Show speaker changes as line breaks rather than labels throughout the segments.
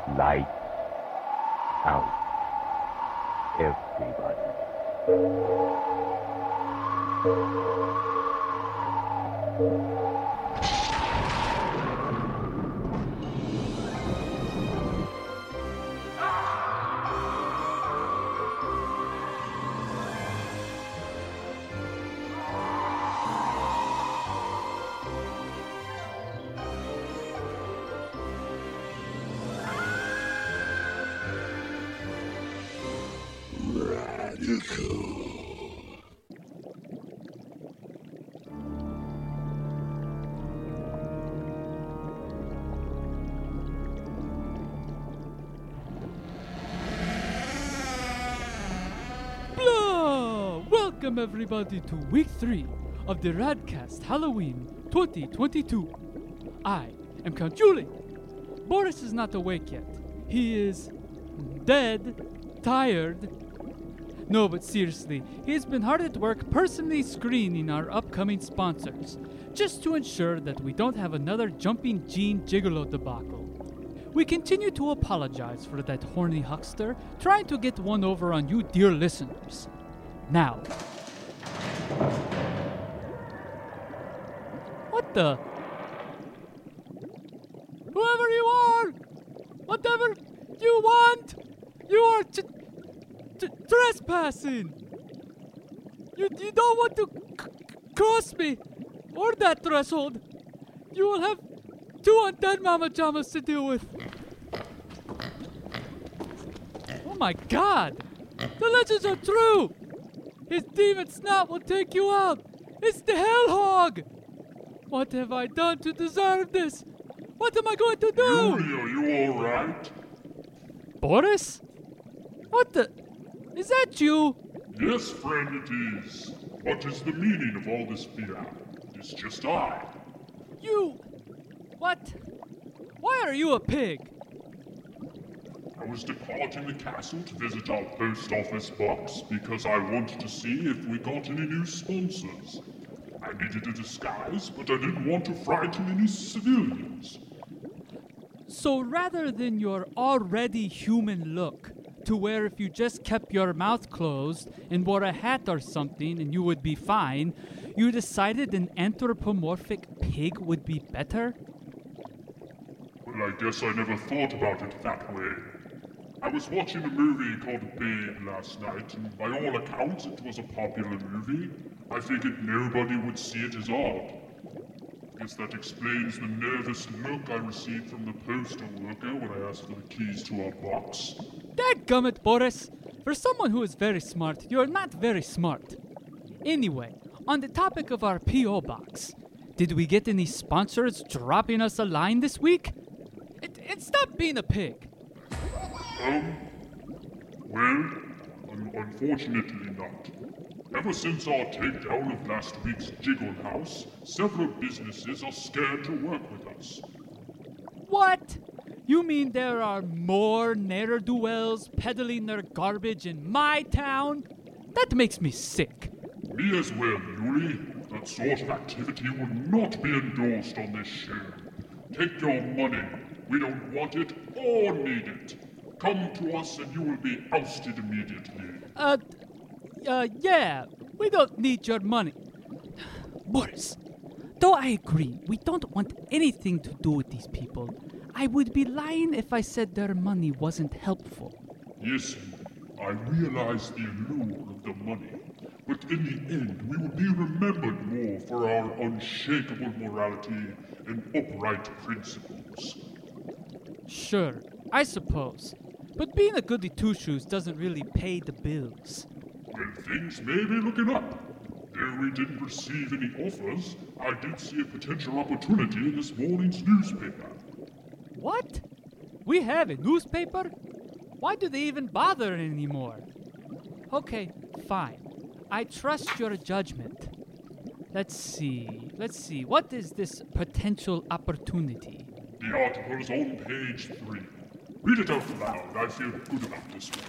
Light out, everybody.
Blah! Welcome everybody to week 3 of the Radcast Halloween 2022. I am Count Julie. Boris is not awake yet. He is dead, tired. No, but seriously, he has been hard at work personally screening our upcoming sponsors, just to ensure that we don't have another Jumping Gene Gigolo debacle. We continue to apologize for that horny huckster trying to get one over on you dear listeners. Now. What the? Whoever you are! Whatever you want! You are trespassing! You don't want to cross me or that threshold. You will have 2 undead mama jamas to deal with. Oh my god! The legends are true! His demon snout will take you out! It's the Hell Hog! What have I done to deserve this? What am I going to do?
Yuri, are you alright?
Boris? What the? Is that you?
Yes, friend, it is. What is the meaning of all this fear? It's just I.
You... What? Why are you a pig?
I was departing the castle to visit our post office box because I wanted to see if we got any new sponsors. I needed a disguise, but I didn't want to frighten any civilians.
So rather than your already human look, to where if you just kept your mouth closed and wore a hat or something and you would be fine, you decided an anthropomorphic pig would be better?
Well, I guess I never thought about it that way. I was watching a movie called Babe last night, and by all accounts it was a popular movie. I figured nobody would see it as odd. Guess that explains the nervous look I received from the postal worker when I asked for the keys to our box.
Dadgummit, Boris! For someone who is very smart, you are not very smart. Anyway, on the topic of our P.O. box, did we get any sponsors dropping us a line this week? Stop being a pig.
Well, unfortunately not. Ever since our takedown of last week's Jiggle House, several businesses are scared to work with us.
What? You mean there are more ne'er-do-wells peddling their garbage in my town? That makes me sick.
Me as well, Yuri. That sort of activity would not be endorsed on this show. Take your money. We don't want it or need it. Come to us and you will be ousted immediately.
Yeah, we don't need your money. Boris, though I agree, we don't want anything to do with these people, I would be lying if I said their money wasn't helpful.
Yes, I realize the allure of the money, but in the end we will be remembered more for our unshakable morality and upright principles.
Sure, I suppose. But being a goody two-shoes doesn't really pay the bills.
Well, things may be looking up. Though we didn't receive any offers, I did see a potential opportunity in this morning's newspaper.
What? We have a newspaper? Why do they even bother anymore? Okay, fine. I trust your judgment. Let's see. What is this potential opportunity?
The article is on page 3. Read it out loud. I feel good about this one.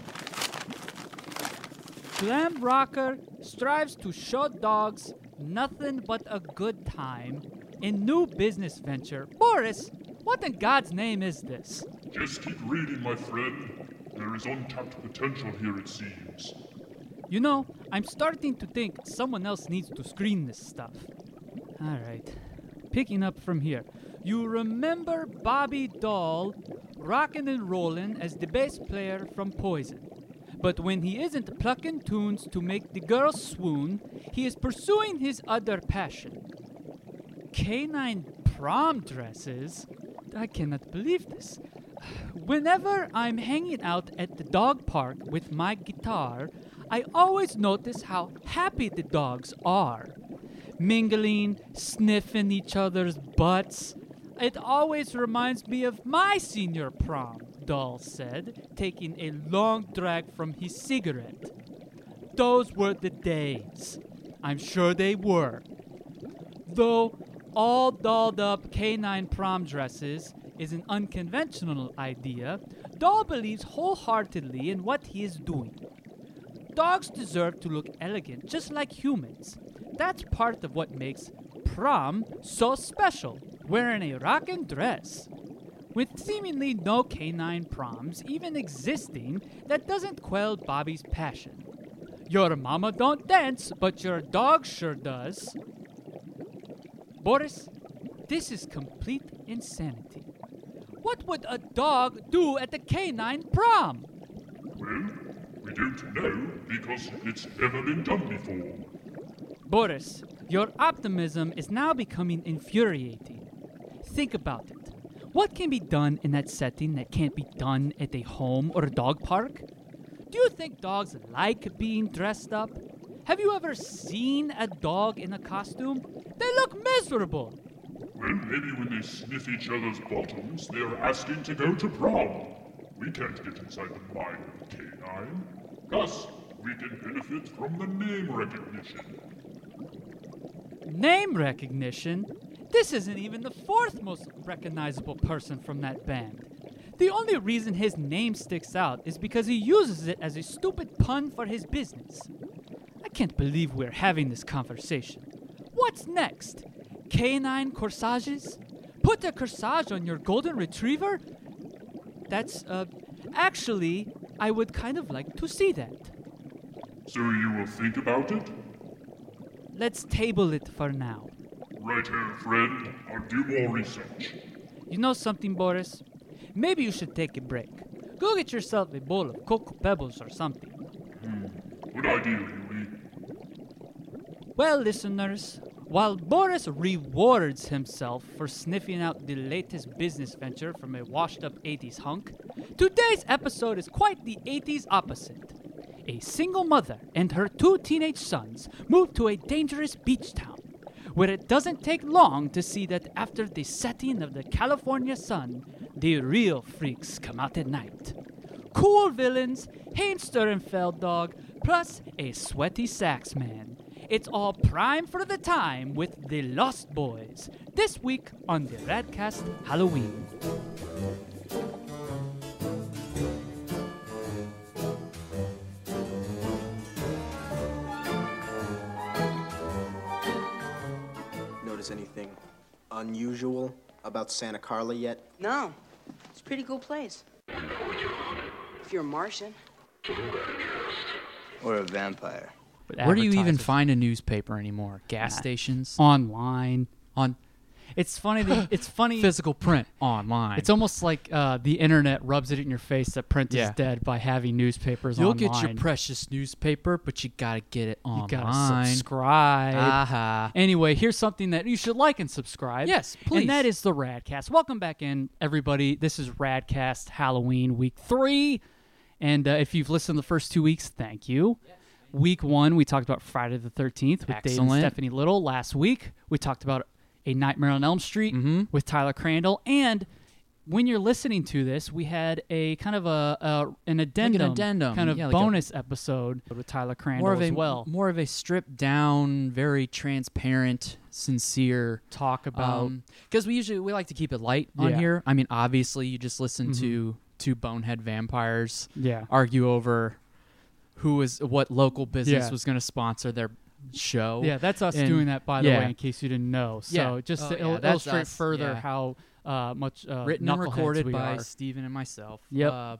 Glam rocker strives to show dogs nothing but a good time in new business venture. Boris, What in God's name is this?
Just keep reading, my friend. There is untapped potential here, it seems.
You know, I'm starting to think someone else needs to screen this stuff. All right. Picking up from here. You remember Bobby Dahl rockin' and rollin' as the bass player from Poison. But when he isn't plucking tunes to make the girls swoon, he is pursuing his other passion. Canine prom dresses? I cannot believe this. Whenever I'm hanging out at the dog park with my guitar, I always notice how happy the dogs are. Mingling, sniffing each other's butts. It always reminds me of my senior prom, Dahl said, taking a long drag from his cigarette. Those were the days. I'm sure they were. Though all dolled up canine prom dresses is an unconventional idea, Dahl believes wholeheartedly in what he is doing. Dogs deserve to look elegant just like humans. That's part of what makes prom so special, wearing a rockin' dress. With seemingly no canine proms even existing, that doesn't quell Bobby's passion. Your mama don't dance, but your dog sure does. Boris, this is complete insanity. What would a dog do at the canine prom?
Well, we don't know because it's never been done before.
Boris, your optimism is now becoming infuriating. Think about it. What can be done in that setting that can't be done at a home or a dog park? Do you think dogs like being dressed up? Have you ever seen a dog in a costume? They look miserable.
Well, maybe when they sniff each other's bottoms, they're asking to go to prom. We can't get inside the mind of a canine. Thus, we can benefit from the name recognition.
Name recognition? This isn't even the fourth most recognizable person from that band. The only reason his name sticks out is because he uses it as a stupid pun for his business. I can't believe we're having this conversation. What's next? Canine corsages? Put a corsage on your golden retriever? That's, actually, I would kind of like to see that.
So you will think about it?
Let's table it for now.
Righto, friend. I'll do more research.
You know something, Boris? Maybe you should take a break. Go get yourself a bowl of Cocoa Pebbles or something.
Good idea, Huey.
Well, listeners, while Boris rewards himself for sniffing out the latest business venture from a washed-up 80s hunk, today's episode is quite the 80s opposite. A single mother and her 2 teenage sons move to a dangerous beach town, where it doesn't take long to see that after the setting of the California sun, the real freaks come out at night. Cool villains, Hainster and Felddog, plus a sweaty sax man. It's all prime for the time with the Lost Boys, this week on the Radcast Halloween.
Notice anything unusual about Santa Carla yet?
No. It's a pretty cool place. If you're a Martian.
Or a vampire?
But where do you even
Advertises.
find a newspaper anymore? Gas stations?
Online.
On
It's funny. It's funny.
physical print online.
It's almost like the internet rubs it in your face that print
Yeah.
is dead by having newspapers
You'll
online.
get your precious newspaper, but you gotta get it online.
You gotta subscribe.
Aha.
Anyway, here's something that you should like and subscribe.
Yes, please.
And that is the Radcast. Welcome back in, everybody. This is Radcast Halloween Week 3. And if you've listened the first 2 weeks, thank you. Week 1, we talked about Friday the 13th with Dave and
Excellent.
Stephanie Little. Last week, we talked about A Nightmare on Elm Street with Tyler Crandall. And when you're listening to this, we had a kind of an addendum, kind of
yeah, like a-
bonus episode with Tyler Crandall as well.
more of a stripped down, very transparent, sincere
Talk about
because we like to keep it light on
Yeah.
here. I mean, obviously, you just listen to two bonehead vampires
Yeah.
argue over what local business
Yeah.
was going to sponsor their show.
Yeah, that's us
And-
doing that, by the
yeah.
way, in case you didn't know. So
Yeah.
just
Oh,
to
yeah, that's
illustrate
us,
further
yeah.
how
Written and
knuckleheads
recorded
we
by
are.
Steven and myself.
Yep.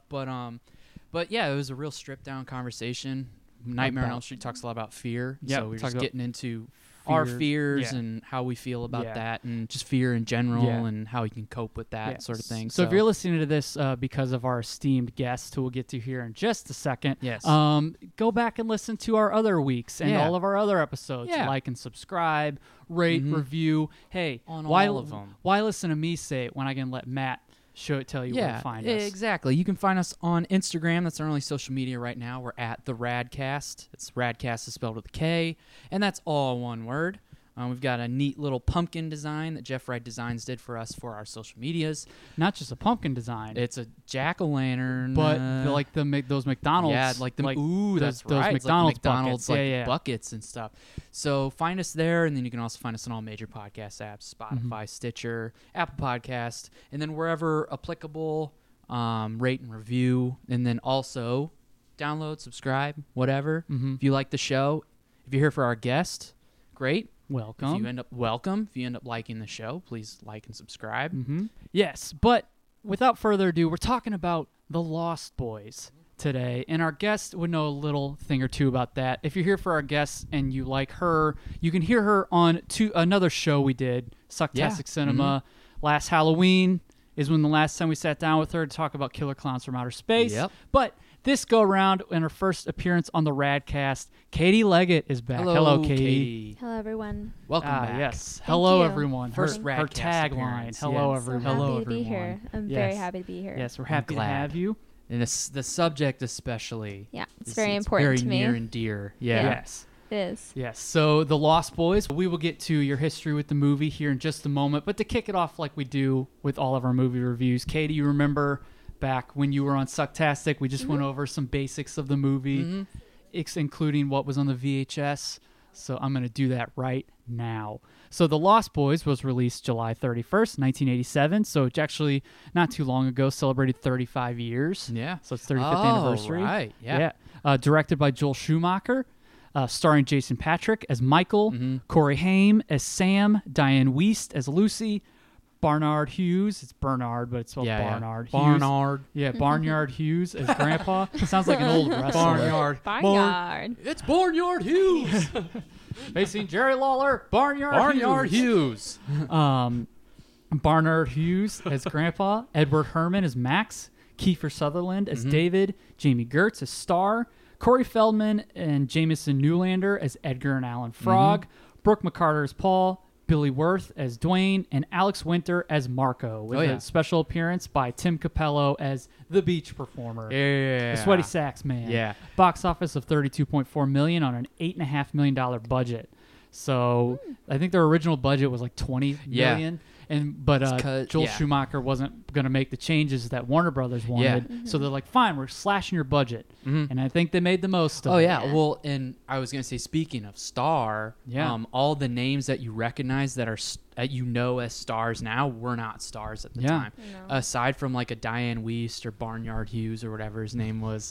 But yeah, it was a real stripped down conversation. Nightmare on
About-
Elm Street talks a lot about fear.
Yep,
So we're
talks
just
about
getting into our
fear.
fears
Yeah.
and how we feel about
Yeah.
that, and just fear in general,
Yeah.
and how we can cope with that
Yeah.
sort of thing.
So if you're listening to this because of our esteemed guest, who we'll get to here in just a second,
Yes.
go back and listen to our other weeks and
Yeah.
all of our other episodes.
Yeah.
Like and subscribe, rate, review. Hey,
On
why,
all of 'em.
Why listen to me say it when I can let Matt tell you where to find us?
Exactly. You can find us on Instagram. That's our only social media right now. We're at the Radcast. It's Radcast is spelled with a K, and that's all one word. We've got a neat little pumpkin design that Jeff Wright Designs did for us for our social medias.
Not just a pumpkin design,
It's a jack-o'-lantern,
but like those McDonald's.
yeah, like them. Ooh,
those
that's right. It's
McDonald's
like McDonald's
buckets.
like
Yeah, yeah.
buckets and stuff. So find us there, and then you can also find us on all major podcast apps:
Mm-hmm.
Spotify, Stitcher, Apple Podcast, and then wherever applicable, rate and review, and then also download, subscribe, whatever.
Mhm.
If you like the show, if you're here for our guest, great.
Welcome.
If you end up liking the show, please like and subscribe.
Yes, but without further ado, we're talking about The Lost Boys today, and our guest would know a little thing or two about that. If you're here for our guest and you like her, you can hear her on another show we did, Sucktastic
Yeah.
Cinema. Last Halloween is when the last time we sat down with her to talk about Killer Clowns from Outer Space.
Yep.
But this go around, in her first appearance on the Radcast, Katie Leggett is back. Hello, Katie.
Hello, everyone.
Welcome back.
Yes. Hello,
you.
everyone.
First
her
Radcast
tagline.
appearance,
Hello,
yes.
everyone.
So happy
Hello,
to be
everyone.
here. I'm
Yes.
very happy to be here.
Yes, we're happy to
glad.
have you.
And the subject especially.
Yeah, it's
is-
very important
very
to me.
near and dear. Yeah.
Yes.
It is.
Yes. So, The Lost Boys, we will get to your history with the movie here in just a moment. But to kick it off like we do with all of our movie reviews, Katie, you remember back when you were on Sucktastic, we just went over some basics of the movie, including what was on the VHS. So I'm going to do that right now. So The Lost Boys was released July 31st, 1987. So it's actually not too long ago, celebrated 35 years.
Yeah.
So it's 35th
Oh,
anniversary.
right. Yeah.
Directed by Joel Schumacher. Starring Jason Patric as Michael, Corey Haim as Sam, Diane Wiest as Lucy, Barnard Hughes. It's Bernard, but it's spelled Barnard. Hughes.
Barnard.
Yeah, Barnyard Hughes as Grandpa. Sounds like an old wrestler.
Barnyard.
It's Barnyard Hughes.
Facing Jerry Lawler, Barnyard
Hughes.
Barnard Hughes as Grandpa, Edward Herman as Max, Kiefer Sutherland as David, Jamie Gertz as Star, Corey Feldman and Jameson Newlander as Edgar and Alan Frog, Brooke McCarter as Paul, Billy Worth as Dwayne, and Alex Winter as Marco, with a special appearance by Tim Capello as the beach performer.
Yeah.
The Sweaty Sax Man.
Yeah.
Box office of $32.4 million on an $8.5 million budget. So I think their original budget was like $20 million. But Joel Schumacher wasn't going to make the changes that Warner Brothers wanted. So they're like, fine, we're slashing your budget. And I think they made the most of it.
Oh, yeah. Well, and I was going to say, speaking of Star, all the names that you recognize that are as stars now were not stars at the time.
No.
Aside from like a Diane Wiest or Barnyard Hughes or whatever his name was.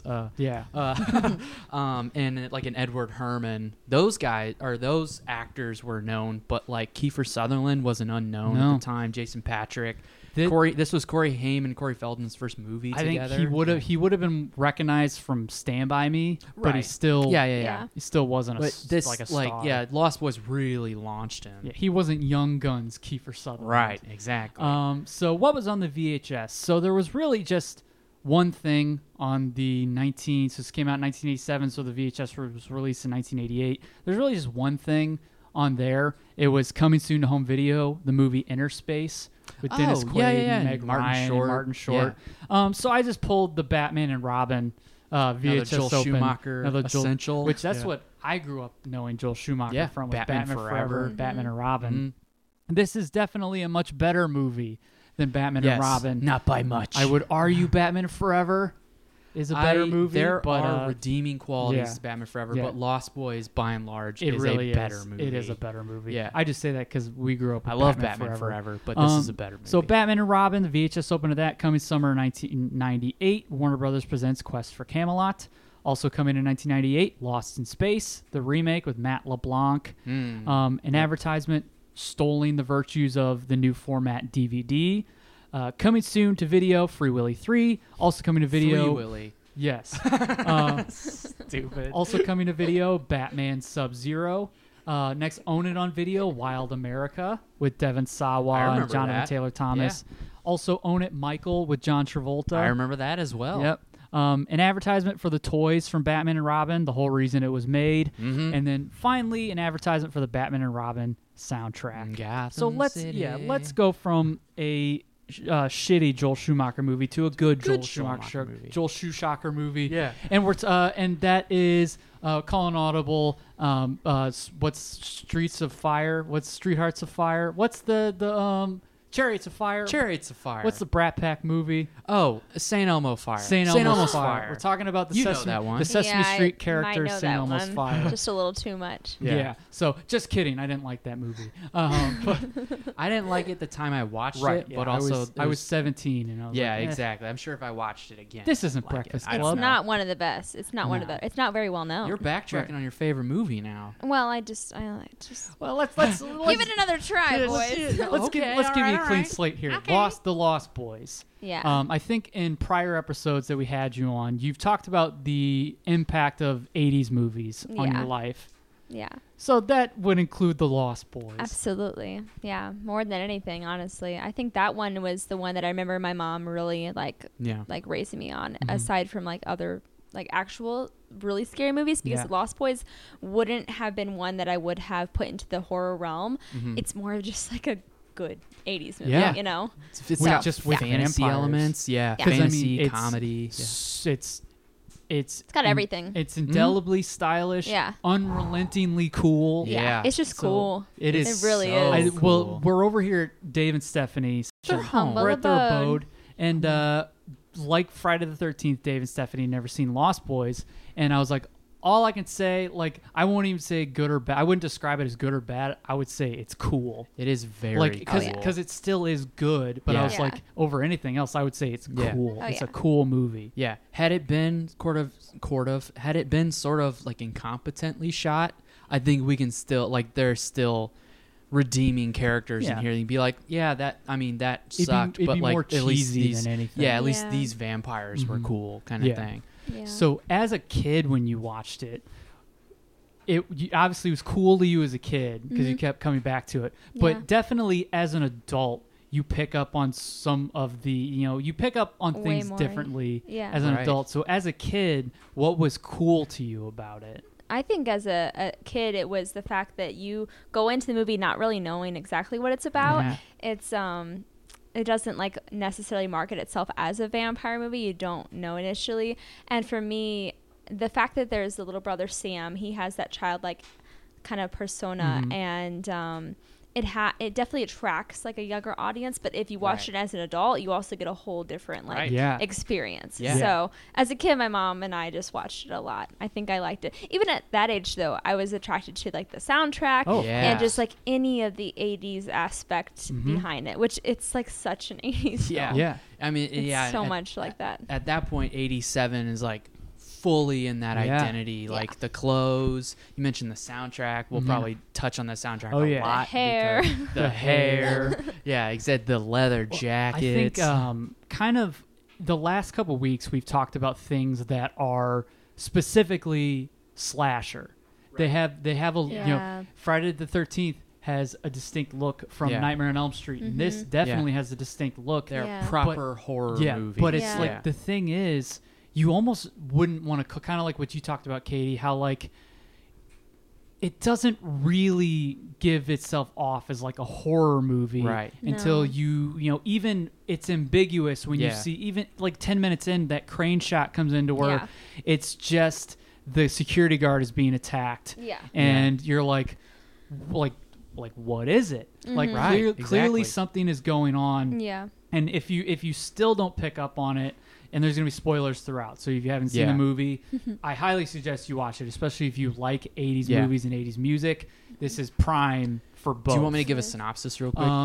And like an Edward Herman. Those actors were known, but like Kiefer Sutherland was an unknown at the time. Jason Patric. This was Corey Haim and Corey Feldman's first movie together.
I think he would have been recognized from Stand By Me, but he still he still wasn't a star.
Lost Boys really launched him.
Yeah, he wasn't Young Guns Kiefer Sutherland.
Right, exactly.
So what was on the VHS? So there was really just one thing on the so this came out in 1987, so the VHS was released in 1988. There's really just one thing on there. It was coming soon to home video, the movie Inner Space with Dennis Quaid and Meg Ryan and Martin Short. So I just pulled the Batman and Robin VHS
Joel
open.
Schumacher essential.
Which that's what I grew up knowing Joel Schumacher from, with Batman Forever, Batman and Robin. This is definitely a much better movie than Batman and Robin.
Not by much.
I would argue Batman Forever is a better movie.
There
but,
are redeeming qualities to Batman Forever, but Lost Boys, by and large, is a better movie.
It is a better movie.
Yeah.
I just say that because we grew up with
I love Batman Forever, but this is a better movie.
So Batman and Robin, the VHS open to that, coming summer 1998. Warner Brothers presents Quest for Camelot. Also coming in 1998, Lost in Space, the remake with Matt LeBlanc. An advertisement extolling the virtues of the new format DVD. Coming soon to video, Free Willy 3. Also coming to video.
Free Willy.
Yes.
Stupid.
Also coming to video, Batman Sub-Zero. Next, Own It on video, Wild America with Devon Sawa and
remember
Jonathan
that.
Taylor Thomas. Also, Own It Michael with John Travolta.
I remember that as well.
Yep. An advertisement for the toys from Batman and Robin, the whole reason it was made.
Mm-hmm.
And then finally, an advertisement for the Batman and Robin soundtrack.
Gotham
So let's
City.
let's go from a shitty Joel Schumacher movie to a good Joel Schumacher
movie.
Joel Schumacher movie.
Yeah.
And we're and that is Colin Audible. What's Streets of Fire? What's Street Hearts of Fire? What's the Chariots of Fire?
Chariots of Fire.
What's the Brat Pack movie?
Oh, St. Elmo Fire.
St. Elmo's Fire. We're talking about the
You know
Sesame,
that one.
the Sesame
Yeah,
Street
I
character
might know
St.
that
Elmo's
one.
Fire.
Just a little too much.
Yeah. So just kidding. I didn't like that movie. But
I didn't like it the time I watched
right.
it,
Yeah,
but
I
also
was, I was 17 and I was
yeah,
like,
exactly. I'm sure if I watched it again,
This isn't
I'd like
Breakfast
it. I
Club.
don't
It's
know.
not one of the best. It's not one of
No.
the. It's not very well known.
You're backtracking on your favorite movie now.
Well, I just
Well, let's
give it another try, boys.
let's give you a clean slate here. The Lost Boys.
Yeah.
I think in prior episodes that we had you on, you've talked about the impact of 80s movies on
Yeah.
your life.
Yeah.
So that would include The Lost Boys.
Absolutely. Yeah. More than anything, honestly. I think that one was the one that I remember my mom really like raising me on, aside from like other like actual really scary movies, because
Yeah.
Lost Boys wouldn't have been one that I would have put into the horror realm. It's more of just like a good 80s movie,
Yeah.
you know?
It's
With
got
just with
fantasy
vampires.
elements, yeah,
Yeah.
'Cause, I mean,
fantasy,
it's-
comedy.
It's
It's got everything.
It's indelibly stylish,
Yeah.
unrelentingly cool.
Yeah.
It's just
So
cool.
it is.
It really
so
is.
cool.
Well, we're over here at Dave and Stephanie's.
Their humble
We're at their
abode.
abode. And like Friday the 13th, Dave and Stephanie had never seen Lost Boys. And I was like, all I can say, like, I won't even say good or bad. I wouldn't describe it as good or bad. I would say it's cool.
It is very
Like,
cool.
because it still is good. But I
Yeah.
was
Yeah.
like, over anything else, I would say it's
Yeah.
cool.
Oh,
It's
yeah.
a cool movie.
Yeah, had it been had it been sort of like incompetently shot, I think we can still like there's still redeeming characters in
Yeah.
here. You'd be like, yeah, that
It'd
sucked,
be
but like
more
at least
cheesy
these,
than anything.
yeah, at least
Yeah.
these vampires were cool, kind of
Yeah.
thing.
Yeah.
So as a kid, when you watched it, obviously was cool to you as a kid because you kept coming back to it. But
Yeah.
definitely as an adult, you pick up on some of the, you pick up on
Way
things
more.
differently
Yeah.
as an
Right.
adult. So as a kid, what was cool to you about it?
I think as a kid, it was the fact that you go into the movie not really knowing exactly what it's about.
Yeah.
It's it doesn't like necessarily market itself as a vampire movie. You don't know initially. And for me, the fact that there's the little brother Sam, he has that childlike kind of persona, and it definitely attracts like a younger audience. But if you watch
Right.
it as an adult, you also get a whole different like
Right.
Yeah.
experience.
Yeah.
So as a kid, my mom and I just watched it a lot. I think I liked it. Even at that age, though, I was attracted to like the soundtrack
Oh.
Yeah.
and just like any of the 80s aspect behind it, which it's like such an 80s
Yeah.
film.
Yeah.
I mean,
It's
yeah,
so
at,
much like that.
At that point, 87 is like fully in that
Yeah.
identity. Like the clothes. You mentioned the soundtrack. We'll probably touch on the soundtrack
Oh,
a
yeah.
lot.
The hair.
because the hair. Yeah, exactly. The leather jackets.
I think kind of the last couple weeks we've talked about things that are specifically slasher. They have a
Yeah.
Friday the 13th has a distinct look from
Yeah.
Nightmare on Elm Street, and this definitely has a distinct look.
They're
Yeah.
proper horror
Yeah,
movies.
but it's
Yeah.
like the thing is, you almost wouldn't want to kind of like what you talked about, Katie. How like it doesn't really give itself off as like a horror movie,
Right.
Until
No.
even it's ambiguous when you
Yeah.
see even like 10 minutes in that crane shot comes into where
Yeah.
it's just the security guard is being attacked,
Yeah.
and you're like what is it? Like
Right,
clearly
exactly.
something is going on.
Yeah.
And if you still don't pick up on it, and there's gonna be spoilers throughout, so if you haven't seen
Yeah.
the movie, I highly suggest you watch it, especially if you like 80s
Yeah.
movies and 80s music. This is prime for both.
Do you want me to give a synopsis real quick?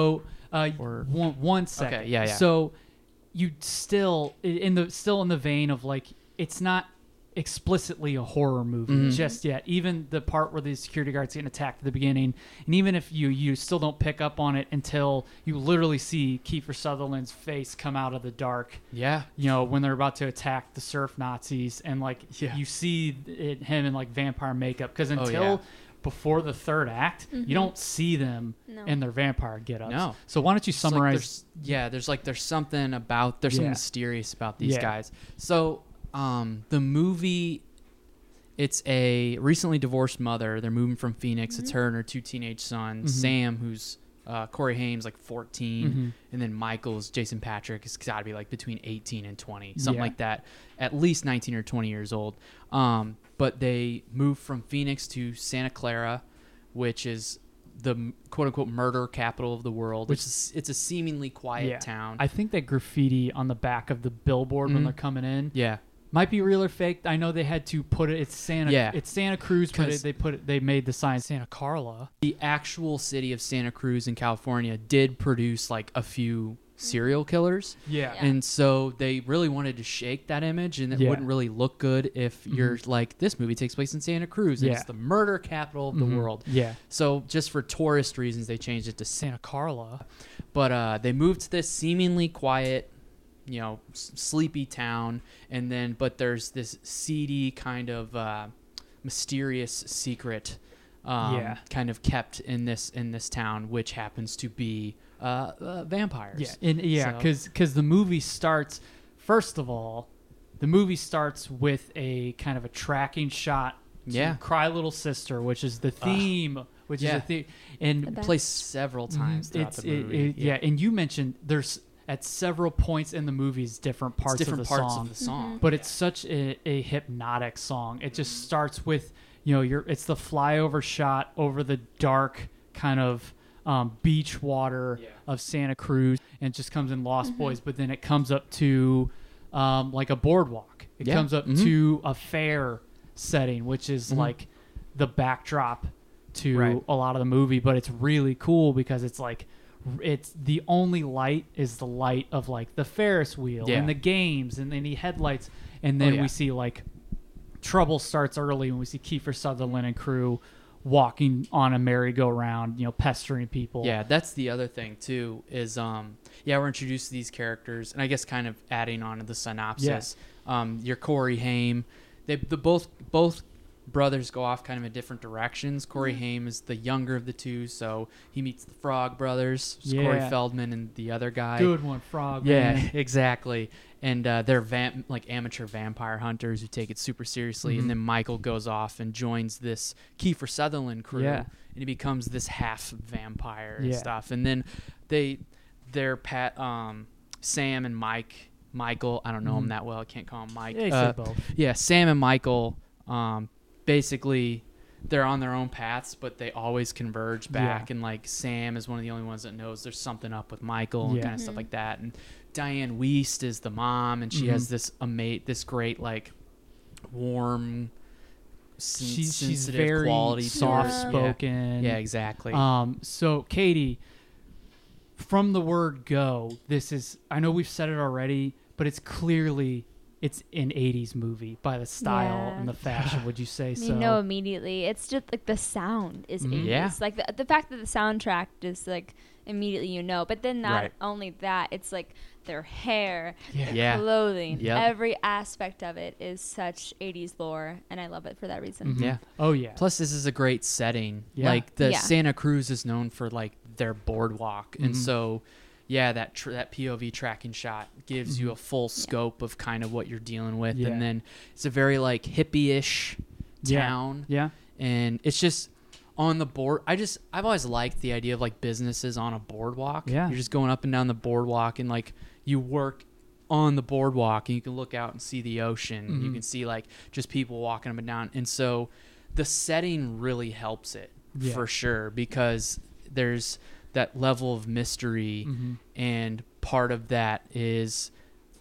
Or one second.
Okay, yeah.
So you still in the vein of like it's not explicitly a horror movie just yet. Even the part where the security guard's getting attacked at the beginning, and even if you still don't pick up on it until you literally see Kiefer Sutherland's face come out of the dark.
Yeah.
When they're about to attack the surf Nazis, and you see him in like vampire makeup, because until before the third act, you don't see them in their vampire get-ups.
No.
So why don't you summarize?
There's something mysterious about these guys. So the movie, it's a recently divorced mother. They're moving from Phoenix. It's her and her 2 teenage sons. Sam, who's Corey Haim's like 14, and then Michael's Jason Patrick has got to be like between 18 and 20, something like that, at least 19 or 20 years old. But they moved from Phoenix to Santa Clara, which is the quote unquote murder capital of the world. It's a seemingly quiet town.
I think that graffiti on the back of the billboard when they're coming in, might be real or fake. I know they had to put it. It's Santa Cruz, but they made the sign Santa Carla.
The actual city of Santa Cruz in California did produce like a few serial killers. And so they really wanted to shake that image, and it wouldn't really look good if you're like, this movie takes place in Santa Cruz. It's the murder capital of the world. So just for tourist reasons, they changed it to Santa Carla. But they moved to this seemingly quiet, sleepy town, but there's this seedy kind of mysterious secret kind of kept in this town, which happens to be vampires.
Because the movie starts, first of all, with a kind of a tracking shot to Cry Little Sister, which is the theme. Is a theme, and
plays several times throughout the movie.
And you mentioned there's at several points in the movies different parts of the song. But it's such a hypnotic song. It just starts with it's the flyover shot over the dark kind of beach water of Santa Cruz, and it just comes in Lost Boys, but then it comes up to like a boardwalk. It comes up to a fair setting, which is like the backdrop to a lot of the movie. But it's really cool because it's like, it's the only light is the light of like the Ferris wheel and the games and then the headlights, and then we see like trouble starts early when we see Kiefer Sutherland and crew walking on a merry-go-round, pestering people.
That's the other thing too, is we're introduced to these characters, and I guess kind of adding on to the synopsis. Your Corey Haim, the both brothers go off kind of in different directions. Corey Haim is the younger of the two, so he meets the Frog brothers, Corey Feldman and the other guy.
Good one, Frog. Man.
Exactly. And they're amateur vampire hunters who take it super seriously. And then Michael goes off and joins this Kiefer Sutherland crew, and he becomes this half vampire and stuff. And then they're Sam and Michael. I don't know him that well. I can't call him Mike.
They said both.
Sam and Michael. Basically, they're on their own paths, but they always converge back. And like Sam is one of the only ones that knows there's something up with Michael and kind of stuff like that. And Diane Wiest is the mom, and she has this great like warm,
she's very
quality,
soft spoken.
Yeah, exactly.
So Katie, from the word go, this is, I know we've said it already, but it's clearly. It's an 80s movie by the style and the fashion. Would you say so?
You know immediately. It's just like the sound is 80s.
Yeah.
Like the fact that the soundtrack is like immediately But then not only that, it's like their hair, their clothing, every aspect of it is such 80s lore, and I love it for that reason.
Yeah.
Oh yeah.
Plus, this is a great setting. Like the Santa Cruz is known for like their boardwalk, and so. That POV tracking shot gives you a full scope of kind of what you're dealing with. And then it's a very like hippie-ish town. And it's just on the board. I've always liked the idea of like businesses on a boardwalk. You're just going up and down the boardwalk, and like you work on the boardwalk, and you can look out and see the ocean. You can see like just people walking up and down. And so the setting really helps it for sure, because there's that level of mystery, and part of that is,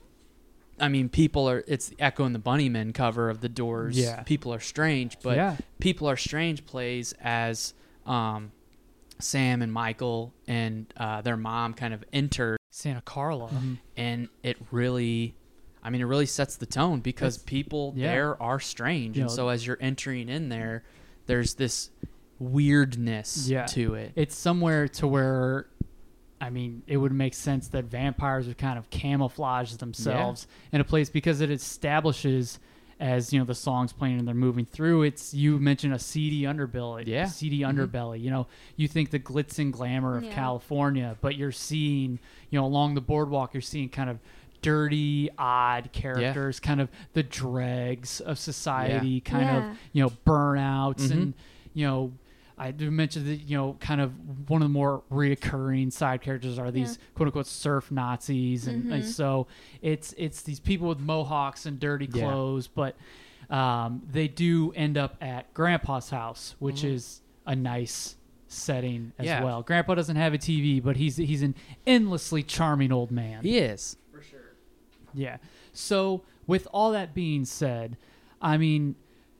it's Echo and the Bunnymen cover of the Doors. People Are Strange, but People Are Strange plays as Sam and Michael and their mom kind of enter
Santa Carla,
and it really, I mean, it really sets the tone because people
yeah.
there are strange.
You
And
know,
so as you're entering in there, there's this weirdness
Yeah.
to it.
It's somewhere to where, I mean, it would make sense that vampires would kind of camouflage themselves in a place because it establishes, as you know, the song's playing and they're moving through. It's, you mentioned a seedy underbelly.
Yeah.
Seedy underbelly. You know, you think the glitz and glamour of
Yeah.
California, but you're seeing, you know, along the boardwalk, you're seeing kind of dirty, odd characters, kind of the dregs of society, kind
Yeah.
of, you know, burnouts
Mhm.
and, you know, I do mention that, you know, kind of one of the more reoccurring side characters are these quote unquote surf Nazis. And so it's these people with mohawks and dirty
Yeah.
clothes, but they do end up at Grandpa's house, which is a nice setting as
Yeah.
well. Grandpa doesn't have a TV, but he's an endlessly charming old man.
He is.
Yeah. So with all that being said, I mean,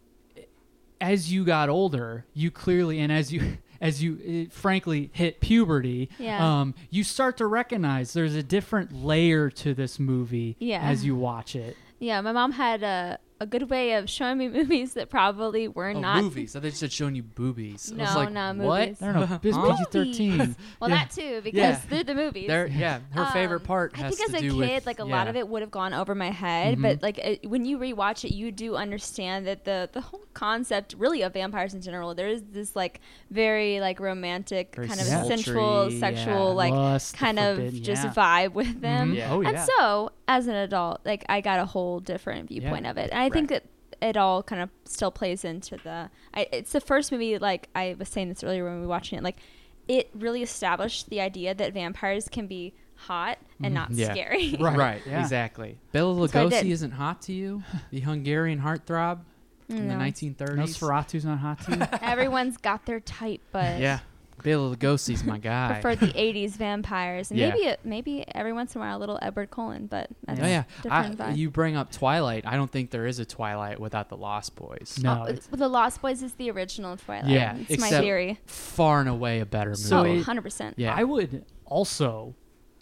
as you got older, you clearly, and as you frankly hit puberty,
Yeah.
you start to recognize there's a different layer to this movie
Yeah.
as you watch it.
Yeah, my mom had a good way of showing me movies that probably were
Oh,
not
movies. I thought you said showing you boobies. I was
No,
like,
no,
what?
movies.
I don't know. This
Huh?
PG-13.
Well,
Yeah.
that too, because
Yeah.
they're the movies.
Her favorite part
I
has
think
to
as a
do
kid,
with
like a lot of it would have gone over my head, but like when you rewatch it, you do understand that the whole concept, really, of vampires in general, there is this like very like romantic,
Very
kind of
sultry,
sensual,
yeah.
sexual, like
Lust,
kind of
forbidden,
just
yeah.
vibe with them.
Yeah.
Oh,
And
yeah.
so, as an adult, like I got a whole different viewpoint of it, and I think
Right.
that it all kind of still plays into it's the first movie, like I was saying this earlier when we were watching it, like it really established the idea that vampires can be hot and not
Yeah.
scary.
Right,
yeah.
exactly. Bela
That's what I did.
Lugosi isn't hot to you? The Hungarian heartthrob in the
No.
1930s?
Nosferatu's not hot too.
Everyone's got their type, but
Yeah. Bela Lugosi's my guy.
prefer the 80s vampires. And
Yeah.
maybe every once in a while a little Edward Cullen, but that's
Oh, yeah.
different vibe.
You bring up Twilight. I don't think there is a Twilight without the Lost Boys.
No,
Oh,
it's
The Lost Boys is the original Twilight.
Yeah,
It's my
except-
theory.
Far and away a better movie.
So
Oh,
it-
100%.
Yeah.
I would also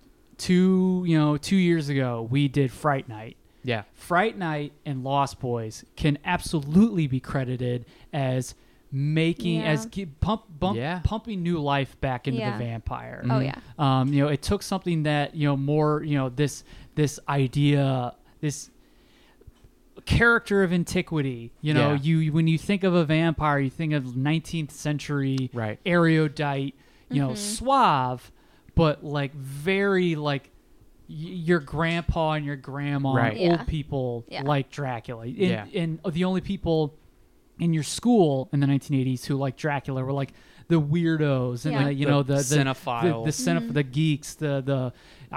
2 years ago we did Fright Night.
yeah.
Fright Night and Lost Boys can absolutely be credited as making
Yeah.
pumping new life back into
Yeah.
the vampire.
Oh, yeah.
It took something that more this idea, this character of antiquity.
Yeah.
You when you think of a vampire, you think of 19th century
Right.
erudite,
Mm-hmm.
suave, but like very like your grandpa and your grandma,
Right.
and
Yeah.
old people
Yeah.
like Dracula. And,
Yeah.
and the only people in your school in the 1980s who like Dracula were like the weirdos and
Yeah.
the
Cinephiles.
the geeks, the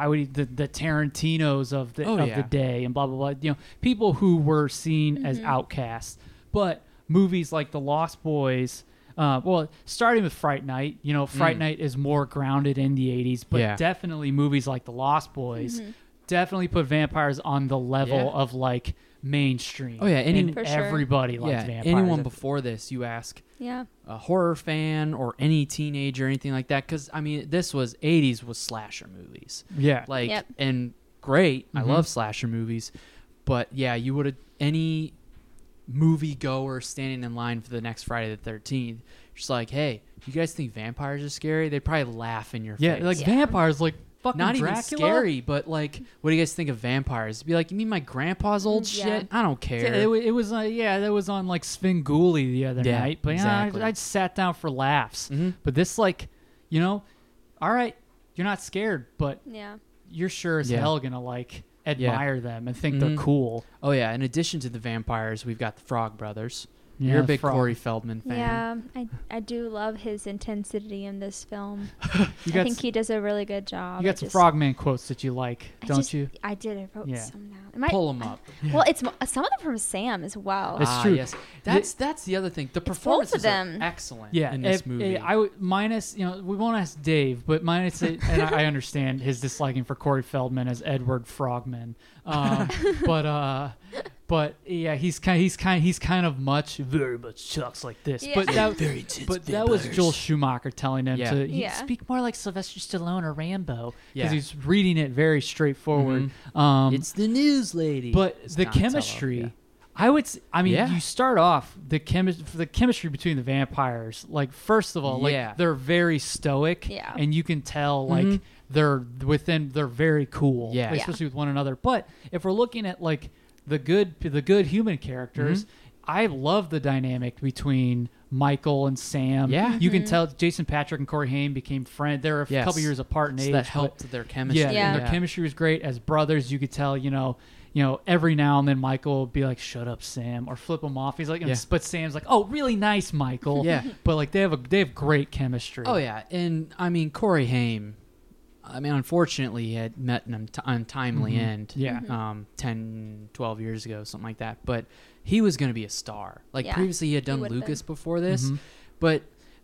Tarantinos of the
Oh,
of
yeah.
the day and blah blah blah. People who were seen as outcasts. But movies like The Lost Boys. Starting with Fright Night, Fright Night is more grounded in the 80s, but
Yeah.
definitely movies like The Lost Boys definitely put vampires on the level
Yeah.
of like mainstream.
Oh, yeah,
and
For sure.
everybody likes
Yeah.
vampires.
Anyone before this, you ask
Yeah.
a horror fan or any teenager or anything like that, because I mean, this was 80s was slasher movies.
Yeah.
Like,
Yep.
and great. I
Mhm.
love slasher movies, but yeah, you would have any movie goer standing in line for the next Friday the 13th, just like, hey, you guys think vampires are scary? They'd probably laugh in your face.
like
Yeah.
vampires, like fucking
Not
Dracula?
even scary, but like, what do you guys think of vampires? Be like, you mean my grandpa's old
Yeah.
shit? I don't care.
Yeah, it was that was on like Svengoolie the other
Yeah,
night, but
exactly.
I just sat down for laughs.
Mhm.
But this all right, you're not scared, but
Yeah.
you're sure as
Yeah.
hell gonna like admire them and think they're
Mhm.
cool.
Oh yeah, in addition to the vampires, we've got the Frog Brothers.
Yeah,
You're a big
Frog.
Corey Feldman fan.
Yeah, I do love his intensity in this film.
You
I
got
think he does a really good job.
you got some Frogman quotes that you like, don't you?
I did. I wrote
Yeah.
some down. It might-
Pull them up.
Well, it's some of them from Sam as well.
It's true.
Yes, that's the other thing. The
both of
performances
them.
are excellent.
Yeah,
in this movie.
I would minus. We won't ask Dave, but minus it, and I understand his disliking for Corey Feldman as Edward Frogman. But But yeah, he's kind of very much talks like this.
Yeah.
But that
Very tense
that was Joel Schumacher telling him
Yeah.
to
Yeah.
speak more like Sylvester Stallone or Rambo because
Yeah.
he's reading it very straightforward.
It's the news lady.
But
It's
the
Donatello,
chemistry,
yeah.
I mean,
Yeah.
you start off the chemistry between the vampires. Like, first of all, like
Yeah.
they're very stoic,
Yeah.
and you can tell like they're very cool,
Yeah. Yeah.
especially with one another. But if we're looking at like the good human characters, I love the dynamic between Michael and Sam.
Yeah.
You can tell Jason Patrick and Corey Haim became friends. They're a
Yes.
couple years apart in
So
age.
that
but-
helped their chemistry.
yeah,
Yeah.
and their chemistry was great as brothers. You could tell, you know, every now and then Michael would be like, "Shut up, Sam," or flip him off. He's like,
Yeah.
but Sam's like, "Oh, really nice, Michael."
Yeah.
but like they have great chemistry.
Oh yeah, and I mean Corey Haim. I mean, unfortunately, he had met an untimely end.
Yeah.
10, 12 years ago, something like that. But he was going to be a star. Like
Yeah,
previously, he had done
would've
Lucas
been.
before this, but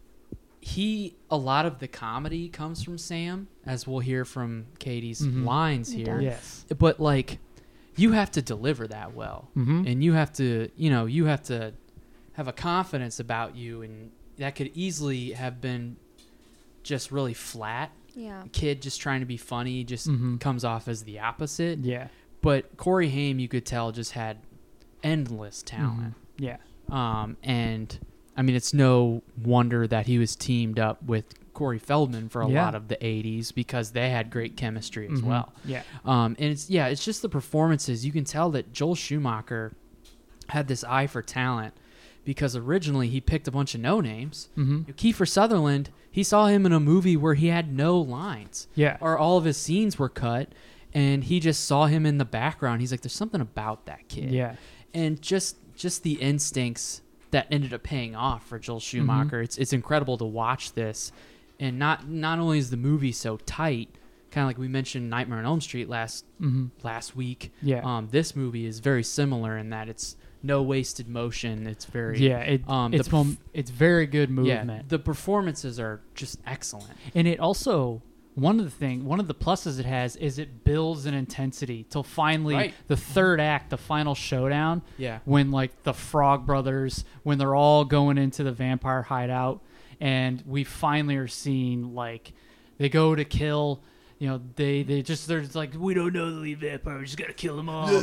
a lot of the comedy comes from Sam, as we'll hear from Katie's lines
It
here.
does.
Yes.
But like, you have to deliver that well, and you have to have a confidence about you, and that could easily have been just really flat.
Yeah.
Kid just trying to be funny just comes off as the opposite.
Yeah.
But Corey Haim, you could tell, just had endless talent.
Yeah.
And I mean, it's no wonder that he was teamed up with Corey Feldman for a
Yeah.
lot of the 80s because they had great chemistry as well.
Yeah.
And it's just the performances. You can tell that Joel Schumacher had this eye for talent because originally he picked a bunch of no names. Kiefer Sutherland, he saw him in a movie where he had no lines.
Yeah.
Or all of his scenes were cut, and he just saw him in the background. He's like, there's something about that kid.
Yeah.
And just the instincts that ended up paying off for Joel Schumacher. It's incredible to watch this. And not only is the movie so tight, kind of like we mentioned Nightmare on Elm Street last week.
Yeah.
This movie is very similar in that it's no wasted motion. It's very
it's very good movement.
yeah, the performances are just excellent.
And it also one of the pluses it has is it builds an intensity till finally
Right.
the third act, the final showdown.
Yeah.
When like the Frog Brothers, when they're all going into the vampire hideout, and we finally are seeing like they go to kill. You know, they're just like, we don't know the lead vampire, we just gotta kill them all.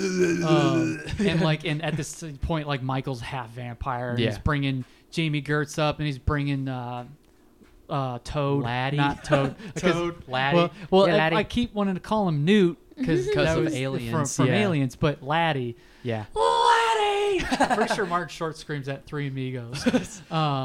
and at this point, like Michael's half vampire, and he's
Yeah.
bringing Jamie Gertz up, and he's bringing Toad,
Laddie.
not Toad,
Toad. Laddie.
Well,
Yeah, Laddie.
I keep wanting to call him Newt because
of Aliens,
from
yeah.
Aliens, but Laddie.
Yeah.
Laddie. I'm pretty sure Martin Short screams at Three Amigos.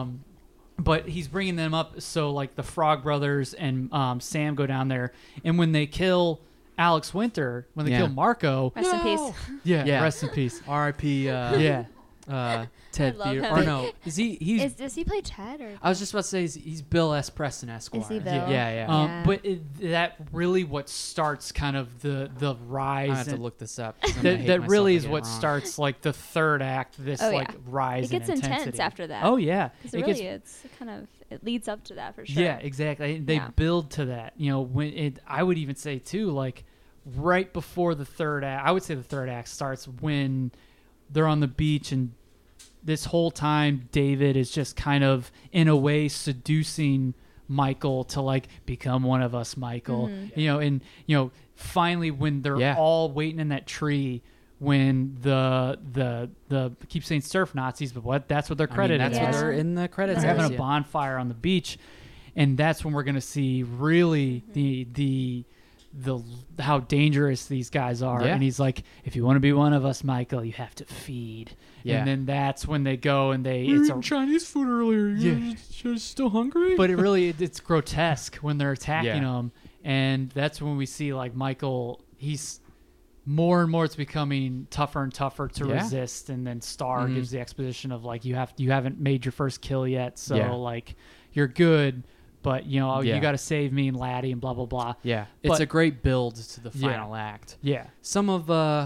But he's bringing them up so like the Frog Brothers and Sam go down there, and when they kill Alex Winter, when they
Yeah.
kill Marco,
Rest in peace.
Yeah.
rest in peace.
R.I.P.
Yeah,
Ted
love
Theodore.
him.
Or no, is he?
Does he play Ted or?
I was just about to say he's Bill S. Preston Esquire.
Is he Bill?
Yeah.
Yeah.
But that really what starts kind of the rise.
I have to
and-
look this up. 'cause I'm gonna hate
that
myself
really
if I
is
get
what
it wrong.
starts like the third act. This
Oh,
like
yeah.
rise.
It gets
in
intense
intensity.
after that.
Oh yeah,
Because
It
really,
gets-
it leads up to that for sure.
Yeah, exactly. They
Yeah.
build to that. You know, when it, I would even say too, like right before the third act. I would say the third act starts when they're on the beach, and this whole time David is just kind of in a way seducing Michael to like become one of us, Michael.
Mm-hmm.
You know, finally when they're
Yeah.
all waiting in that tree. When the keep saying surf Nazis, but that's what they're
I mean,
credited
that's
as.
what
Yeah.
they're in the credits.
They're having
as,
a
yeah.
bonfire on the beach, and that's when we're going to see really the how dangerous these guys are.
Yeah.
And he's like, if you want to be one of us, Michael, you have to feed.
Yeah.
And then that's when they go and it's a
Chinese food earlier.
Yeah.
You're still hungry?
but it really it's grotesque when they're attacking
Yeah.
him, and that's when we see like Michael. He's more and more it's becoming tougher and tougher to
Yeah.
resist, and then Star
Mhm.
gives the exposition of like you haven't made your first kill yet, so
Yeah.
like you're good, but you
Yeah.
got to save me and Laddie and blah blah blah.
Yeah, it's
But-
a great build to the
Yeah.
final act.
Yeah.
Some of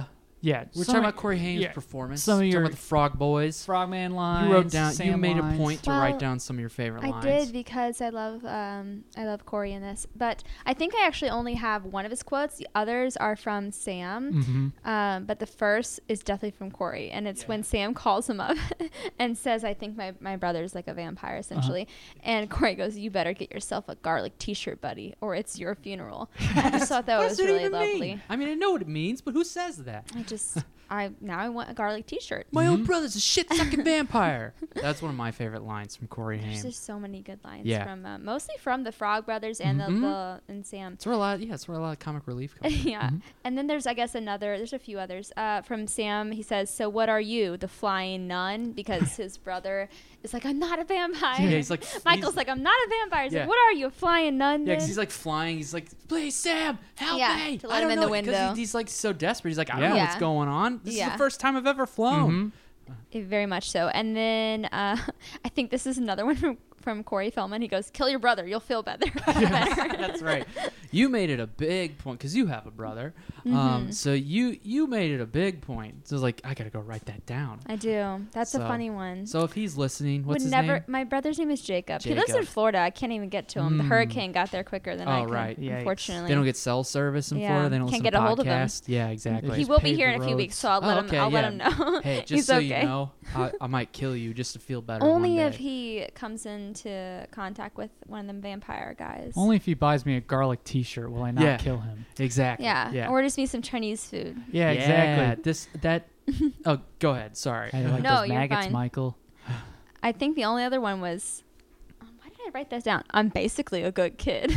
Yeah,
Some
we're talking
of-
about Corey Haim's
yeah,
performance.
some of
talking
your-
about the Frog Boys.
Frogman lines.
You wrote down. You
Sam
made
lines.
a point to
Well,
write down some of your favorite
I
lines.
did because I love Corey in this, but I think I actually only have one of his quotes. The others are from Sam, but the first is definitely from Corey, and it's when Sam calls him up and says, "I think my brother's like a vampire, essentially," and Corey goes, "You better get yourself a garlic T-shirt, buddy, or it's your funeral." I just thought that
What
was
does it
really
even
lovely.
mean? I mean, I know what it means, but who says that?
I want a garlic T-shirt.
My own brother's a shit-sucking vampire. That's one of my favorite lines from Corey
There's
Haim.
just so many good lines
Yeah.
from mostly from the Frog Brothers and and Sam.
It's where a lot. It's where a lot of comic relief comes. from.
Yeah. And then there's, I guess, there's a few others. From Sam, he says, "So what are you, the flying nun?" Because his brother is like, "I'm not a vampire."
Yeah, he's like
Michael's like, "I'm not a vampire." He's
Yeah.
like, "What are you, a flying nun?"
Yeah, because
then?"
he's like flying. He's like, "Please, Sam, help
Yeah,
me!"
to let
I
him
don't
in
know,
the
'cause
window.
He's like so desperate. He's like, "I don't know
Yeah.
what's going on. This is
Yeah.
the first time I've ever flown."
Very much so. And then I think this is another one from Corey Feldman. He goes, "Kill your brother. You'll feel better."
That's right. You made it a big point because you have a brother. So you made it a big point. So it's like, I gotta go write that down.
I do. That's a
So-
funny one.
So if he's listening, what's
Would
his
never.
name?
My brother's name is Jacob. He lives in
Jacob.
Florida. I can't even get to him. The hurricane got there quicker than I
Oh,
could.
right.
Yikes.
Unfortunately,
They don't get cell service in
Yeah.
Florida. They don't
Can't
listen
get
to
a hold of him.
podcasts. Yeah, exactly.
He
Just
will be
pave
here
the
in a few weeks,
roads.
so I'll let him.
okay,
I'll
yeah.
let him know.
Hey, just
He's
so
okay.
you know, I might kill you just to feel better.
Only
one
if
day.
he comes into contact with one of them vampire guys.
Only if he buys me a garlic T-shirt will I not
Yeah.
kill him.
Exactly.
Yeah. Orders me some Chinese food.
Yeah, exactly.
That. Oh, go ahead. Sorry.
I like
No,
those
you're
maggots,
fine.
Michael.
I think the only other one was. Why did I write that down? I'm basically a good kid.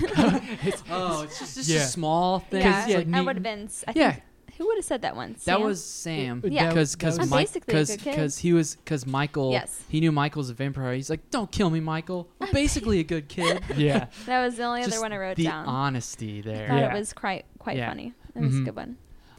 Oh, it's just
Yeah.
a small thing.
yeah,
yeah,
I
neat-
would have been. I
Yeah.
think, who would have said that one?
That
Sam?
was Sam.
Yeah.
because
I'm basically a good kid.
Michael.
Yes.
He knew Michael's a vampire. He's like, "Don't kill me, Michael. I'm basically a good kid."
Yeah.
That was the only other
Just
one I wrote
the
down.
honesty
I
there.
thought
Yeah.
it was quite
Yeah.
funny. It was a good one.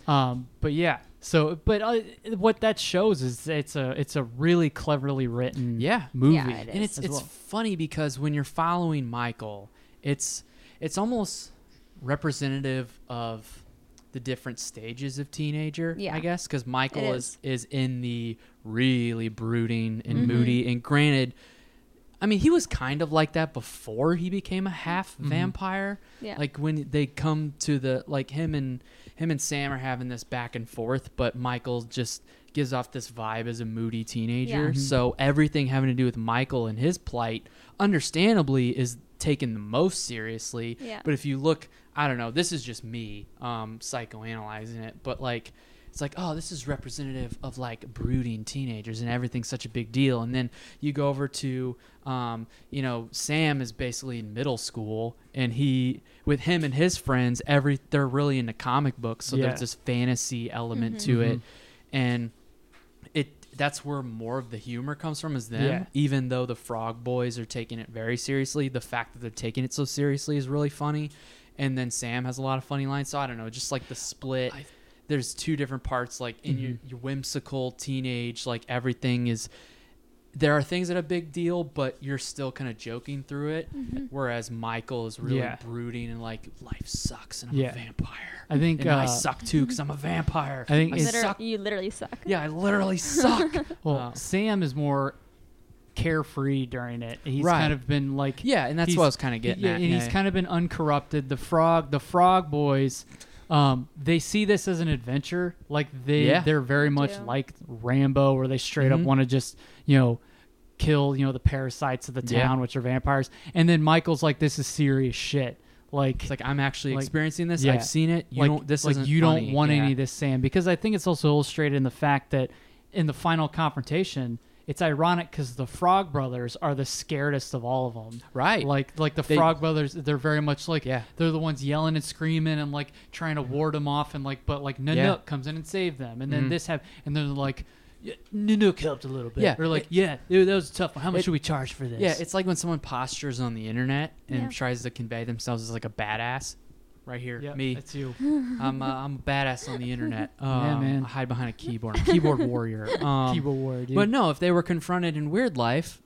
But yeah. So, but what that shows is it's a really cleverly written
Yeah.
movie.
Yeah, it
And
is.
it's funny because when you're following Michael, it's almost representative of the different stages of teenager,
Yeah.
I guess, because Michael
It
is in the really brooding and
Mm-hmm.
moody. And granted, I mean, he was kind of like that before he became a half vampire.
Yeah.
Like when they come to the like him and Sam are having this back and forth, but Michael just gives off this vibe as a moody teenager.
Yeah.
So everything having to do with Michael and his plight, understandably, is taken the most seriously.
Yeah.
But if you look, I don't know, this is just me psychoanalyzing it, but like it's like, oh, this is representative of like brooding teenagers and everything's such a big deal. And then you go over to Sam is basically in middle school, and with him and his friends, they're really into comic books, so
Yeah.
there's this fantasy element to it, and that's where more of the humor comes from, is them.
Yeah.
Even though the Frog Boys are taking it very seriously, the fact that they're taking it so seriously is really funny. And then Sam has a lot of funny lines. So I don't know, just like the split. There's two different parts, like in your whimsical teenage, like everything is. There are things that are a big deal, but you're still kind of joking through it. Whereas Michael is really
Yeah.
brooding and like, life sucks and I'm
Yeah.
a vampire.
I think
And I suck too because I'm a vampire.
I think it's-
suck.
You literally suck.
Yeah, I literally suck.
Well, Sam is more carefree during it. He's
Right.
kind of been like
Yeah, and that's
he's-
what I was kind of getting at.
and he's kind of been uncorrupted. The Frog Boys, they see this as an adventure. Like they're very much
do.
like Rambo, where they straight up want to just kill the parasites of the
Yeah.
town, which are vampires. And then Michael's like, this is serious shit. Like
It's like, I'm actually
like-
experiencing this.
yeah.
I've seen it. You don't. This isn't
you
funny.
don't want
Yeah.
any of this, Sam, because I think it's also illustrated in the fact that in the final confrontation, it's ironic because the Frog Brothers are the scaredest of all of them.
Right.
Like the
They-
Frog Brothers, they're very much like
Yeah.
they're the ones yelling and screaming and like trying to ward them off, and but Nanook
Yeah.
comes in and saves them, and then
Mhm.
and they're like. Yeah, Nanook helped a little bit.
Yeah.
Or like, yeah, dude, that was a tough one. How much
It-
should we charge for this?
Yeah, it's like when someone postures on the internet and
Yeah.
tries to convey themselves as like a badass. Right here,
Yep,
me.
that's you.
I'm a badass on the internet.
Yeah, man.
I hide behind a keyboard. I'm a keyboard warrior.
Keyboard warrior, dude.
But no, if they were confronted in weird life,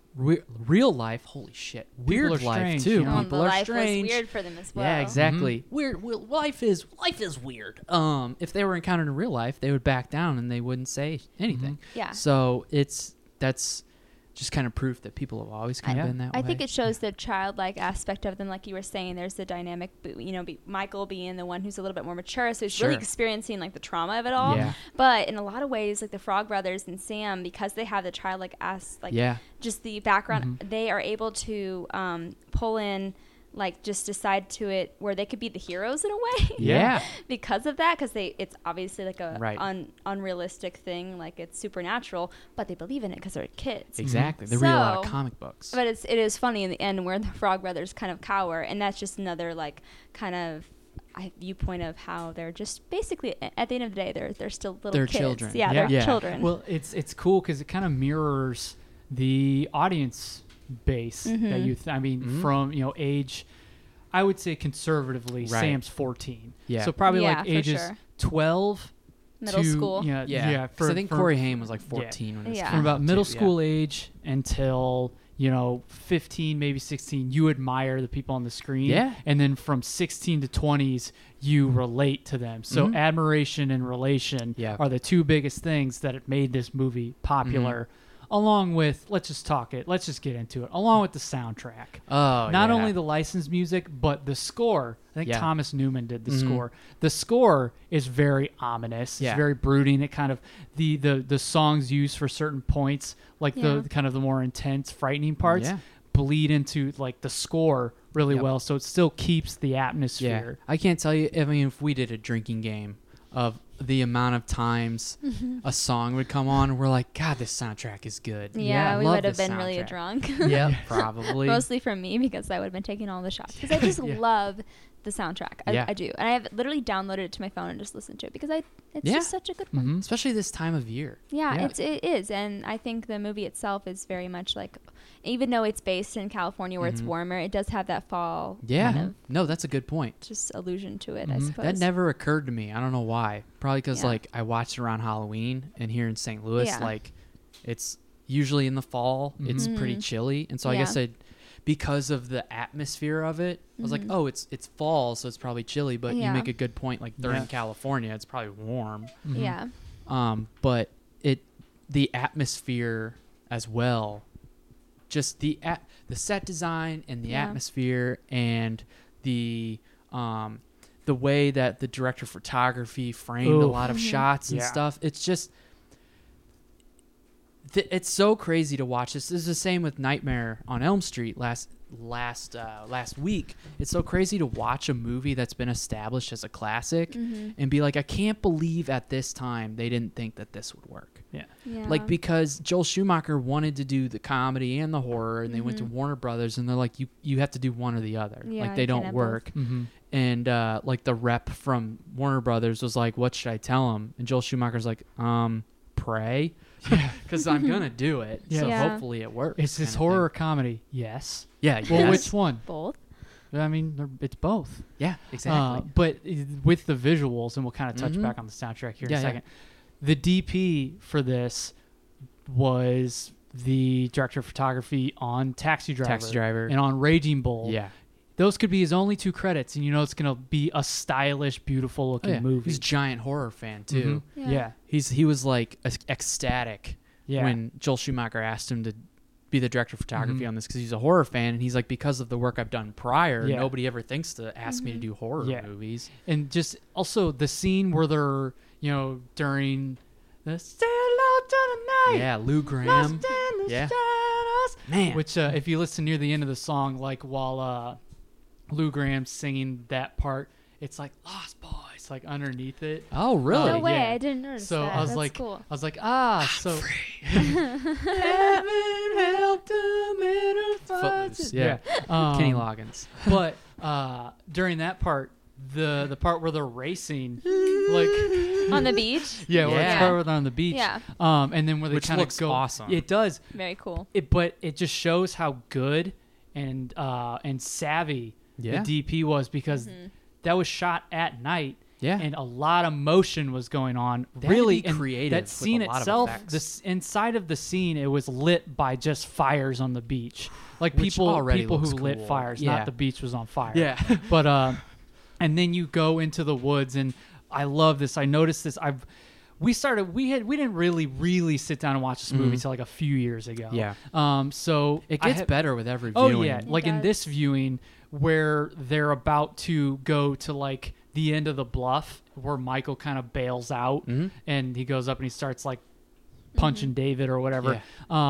real life, holy shit, weird
are
life
strange,
too.
you know?
Oh,
People
the
are
life
strange.
was weird for them as well.
Yeah, exactly. Weird. Life is weird. If they were encountered in real life, they would back down and they wouldn't say anything.
Yeah.
So that's just kind of proof that people have always kind of been that way.
I think it shows the childlike aspect of them, like you were saying. There's the dynamic, Michael being the one who's a little bit more mature, so he's really experiencing like the trauma of it all.
Yeah.
But in a lot of ways, like the Frog Brothers and Sam, because they have the childlike just the background, they are able to pull in. Like just decide to it where they could be the heroes in a way.
Yeah.
Because of that, because it's obviously like a
Right.
unrealistic thing, like it's supernatural, but they believe in it because they're kids.
Exactly. They read a lot of
So-
comic books.
But it is funny in the end where the Frog Brothers kind of cower, and that's just another like kind of viewpoint of how they're just basically at the end of the day they're still little
They're
kids.
children.
Yeah,
Yeah.
they're
Yeah.
children.
Well, it's cool because it kind of mirrors the audience base that you. From age, I would say conservatively,
Right.
Sam's 14.
Yeah.
So probably
Yeah,
like
for
ages
sure.
12
Middle
to
school.
Yeah.
'Cause I think Corey Haim was like 14 when this
Yeah.
came
From about
out,
middle
too,
school age until 15, maybe 16, you admire the people on the screen.
Yeah.
And then from 16 to 20s, you relate to them. So admiration and relation
Yeah.
are the two biggest things that have made this movie popular. Along with, let's just get into it. Along with the soundtrack.
Oh,
Not
yeah.
only the licensed music, but the score. I think
Yeah.
Thomas Newman did the score. The score is very ominous.
Yeah.
It's very brooding. It kind of the songs used for certain points, like
Yeah.
the kind of the more intense, frightening parts,
Yeah.
bleed into like the score really
Yep.
well. So it still keeps the atmosphere.
I can't tell you. I mean, if we did a drinking game of the amount of times a song would come on, we're like, God, this soundtrack is good.
Yeah, we
love
would have
this
been really
soundtrack.
drunk.
Yeah, probably.
Mostly from me because I would have been taking all the shots. Because I just love the soundtrack.
Yeah.
I do. And I have literally downloaded it to my phone and just listened to it because it's
Yeah.
just such a good one.
Especially this time of year.
Yeah,
Yeah.
it is. And I think the movie itself is very much like, even though it's based in California where it's warmer, it does have that fall
Yeah.
kind of
No, that's a good point.
just allusion to it, I suppose.
That never occurred to me. I don't know why. Probably because
Yeah.
like I watched it around Halloween, and here in St. Louis,
Yeah.
like it's usually in the fall. It's pretty chilly, and so I guess
Yeah.
because of the atmosphere of it, I was like, oh, it's fall, so it's probably chilly. But you
Yeah.
make a good point. Like they're
Yeah.
in California, it's probably warm.
Yeah.
But the atmosphere as well, just the set design and the
Yeah.
atmosphere and the way that the director of photography framed a
Ooh.
lot of shots and
Yeah.
stuff. It's just it's so crazy to watch this. This is the same with Nightmare on Elm Street last week. It's so crazy to watch a movie that's been established as a classic and be like, I can't believe at this time they didn't think that this would work.
Yeah.
Yeah.
Like, because Joel Schumacher wanted to do the comedy and the horror, and they went to Warner Brothers, and they're like, you have to do one or the other.
Yeah,
Like, they
you can't
don't
have
work. And like the rep from Warner Brothers was like, what should I tell him? And Joel Schumacher's like, pray, because I'm gonna do it. So
Yeah.
hopefully it works.
Is this
kind of
horror or
thing.
comedy? Yes.
Yeah.
Well,
yes.
which one?
both.
I mean, it's both.
Yeah. Exactly.
But with the visuals, and we'll kind of touch back on the soundtrack here in a second. The DP for this was the director of photography on Taxi Driver, and on Raging Bull.
Yeah.
Those could be his only two credits, and it's going to be a stylish, beautiful looking movie.
He's a giant horror fan too.
Yeah.
He was like ecstatic
Yeah.
when Joel Schumacher asked him to be the director of photography on this, because he's a horror fan, and he's like, because of the work I've done prior,
Yeah.
nobody ever thinks to ask me to do horror
Yeah.
movies.
And just also the scene where they're, during the "Sail Out to the Night,"
Yeah, Lou Graham.
Lost in the
Yeah.
shadows.
Man.
Which, if you listen near the end of the song, like while Lou Graham's singing that part, it's like Lost Boys, like underneath it.
Oh, really?
No way,
yeah.
I didn't notice
So
that.
I was
That's
like,
cool.
so heaven help the men who fight
Footloose,
it.
yeah. Kenny Loggins.
But during that part, the part where they're racing, like
On the beach?
yeah, where it's
Yeah.
part where they're on the beach,
Yeah.
and then where they
Which
kind of
looks
go.
awesome.
It does.
Very cool.
But it just shows how good and savvy
Yeah.
the DP was, because that was shot at night,
Yeah.
and a lot of motion was going on.
They had to
Really,
be
and
creative
that
with a
scene
lot of
itself,
effects.
this inside of the scene, it was lit by just fires on the beach, like
Which
people
already
who
looks
lit
cool.
fires,
Yeah.
not the beach was on fire.
Yeah.
But and then you go into the woods, and I love this. I noticed this. We didn't really sit down and watch this movie till like a few years ago.
Yeah.
So
It
I
gets
had-
better with every viewing.
Oh yeah, like in
does.
this viewing where they're about to go to like the end of the bluff where Michael kind of bails out and he goes up and he starts like punching David or whatever.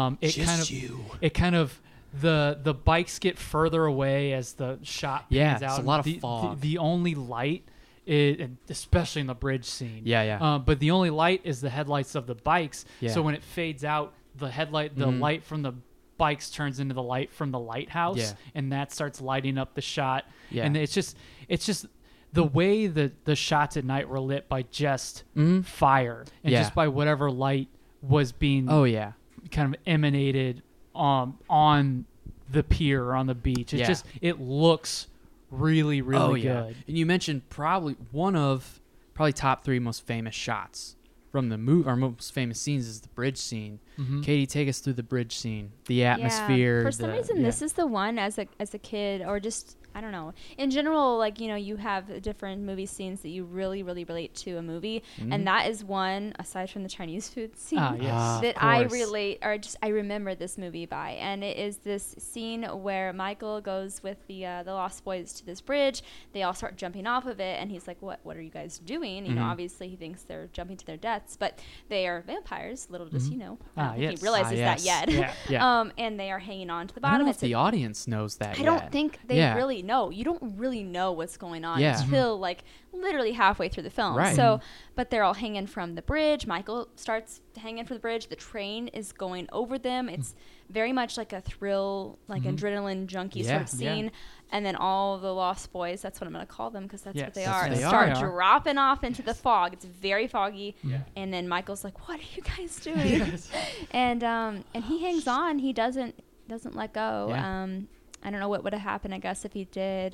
It kind of the bikes get further away as the shot
Yeah,
pans
it's
out.
a lot of
The-
fog.
The only light is, especially in the bridge scene.
Yeah.
But the only light is the headlights of the bikes.
Yeah.
So when it fades out, the light from the bikes turns into the light from the lighthouse,
Yeah.
and that starts lighting up the shot.
Yeah.
And it's just the way that the shots at night were lit by just fire and
Yeah.
just by whatever light was being
Oh yeah.
kind of emanated on the pier or on the beach. It's
Yeah.
just it looks really good.
And you mentioned probably one of top 3 most famous shots from the movie, our most famous scenes is the bridge scene. Katie, take us through the bridge scene, the atmosphere.
Yeah. For some reason, this is the one as a kid, or just I don't know. In general, like you have different movie scenes that you really relate to a movie, and that is one aside from the Chinese food scene
Yes.
that
Of
I
course.
relate or just I remember this movie by, and it is this scene where Michael goes with the Lost Boys to this bridge. They all start jumping off of it, and he's like, "What are you guys doing?" You know, obviously he thinks they're jumping to their deaths, but they are vampires. Little does he know. I don't think
yes.
he realizes
yes.
that yet.
Yeah.
And they are hanging on to the
I don't
bottom.
know if
It's a
the audience knows that
I don't
yet.
think they
Yeah.
really know. You don't really know what's going on
Yeah.
until like literally halfway through the film.
Right.
So, but they're all hanging from the bridge. Michael starts hanging from the bridge. The train is going over them. It's very much like a thrill, like adrenaline junkie sort
Yeah.
of scene. And then all the Lost Boys, that's what I'm going to call them because that's
Yes,
what they
that's
are,
what they
start
are.
dropping off into the fog. It's very foggy. And then Michael's like, "What are you guys doing?" And he hangs on. He doesn't let go.
Yeah.
I don't know what would have happened, I guess, if he did.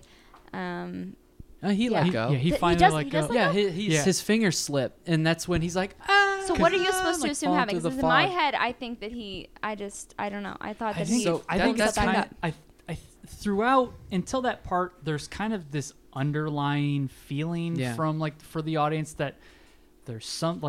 He let go.
Yeah, he
He
finally
does-
let
he
go.
does let
Yeah,
go?
his fingers slip, and that's when he's like, ah.
So what are you supposed to
like
assume
falling
happened?
through
Because
the
in my
fog.
head, I think that I don't know. I thought that he
so. I
I
think
think
that's
that's
back
kind
up.
of throughout until that part. There's kind of this underlying feeling
Yeah.
from like for the audience that there's something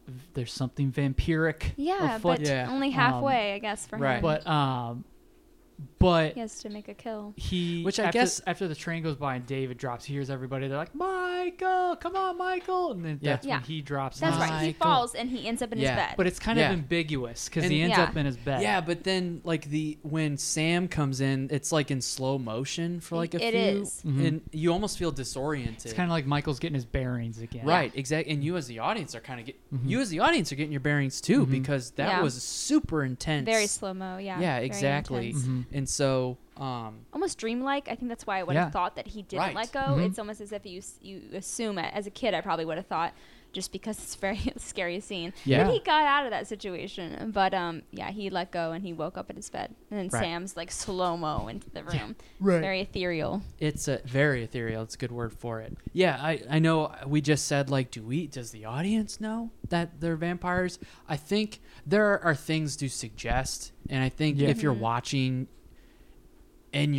vampiric.
Yeah,
afoot.
but
Yeah.
only halfway, I guess, for
right.
him.
But
He has to make a kill.
Which I
after,
guess-
after the train goes by and David drops, he hears everybody. They're like, "Michael, come on, Michael!" And then
Yeah.
that's
Yeah.
when he drops.
That's
down.
right. He
Michael.
falls and he ends up in
Yeah.
his bed.
But it's kind
Yeah.
of ambiguous because
And-
he ends
Yeah.
up in his bed.
Yeah, but then like when Sam comes in, it's like in slow motion for like a
It
few,
is.
and you almost feel disoriented.
it's kind of like Michael's getting his bearings again.
Right, exactly. And you as the audience are you as the audience are getting your bearings too, because that
Yeah.
was super intense.
Very slow-mo, yeah.
Yeah,
very
exactly.
intense.
And so,
Almost dreamlike. I think that's why I would
Yeah.
have thought that he didn't
Right.
let go. It's almost as if you assume it. As a kid, I probably would have thought, just because it's a very scary scene,
Yeah.
that he got out of that situation. But yeah, he let go and he woke up in his bed. And then
Right.
Sam's like slow-mo into the room.
right.
Very ethereal.
it's a very ethereal. It's a good word for it. Yeah, I know. We just said like, does the audience know that they're vampires? I think there are things to suggest, and I think
Yeah.
if you're watching, and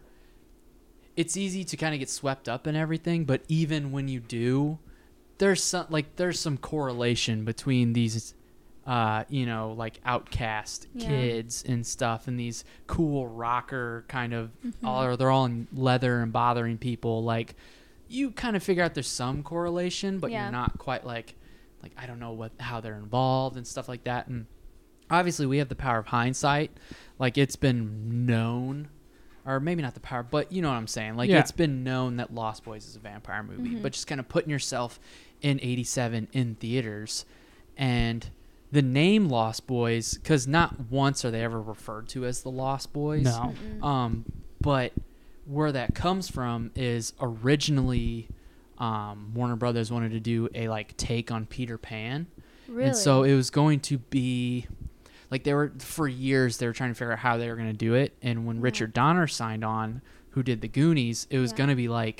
it's easy to kind of get swept up in everything. But even when you do, there's some correlation between these. Like outcast
Yeah.
kids and stuff, and these cool rocker kind of, they're all in leather and bothering people. Like, you kind of figure out there's some correlation, but
Yeah.
you're not quite like I don't know how they're involved and stuff like that. And obviously, we have the power of hindsight. Like, it's been known, or maybe not the power, but you know what I'm saying. Like,
Yeah.
it's been known that Lost Boys is a vampire movie, but just kind of putting yourself in '87 in theaters, and the name Lost Boys, because not once are they ever referred to as the Lost Boys.
No.
But where that comes from is originally Warner Brothers wanted to do a take on Peter Pan.
Really?
And so it was going to be for years they were trying to figure out how they were going to do it. And when Richard Donner signed on, who did the Goonies, it was
Yeah.
going to be like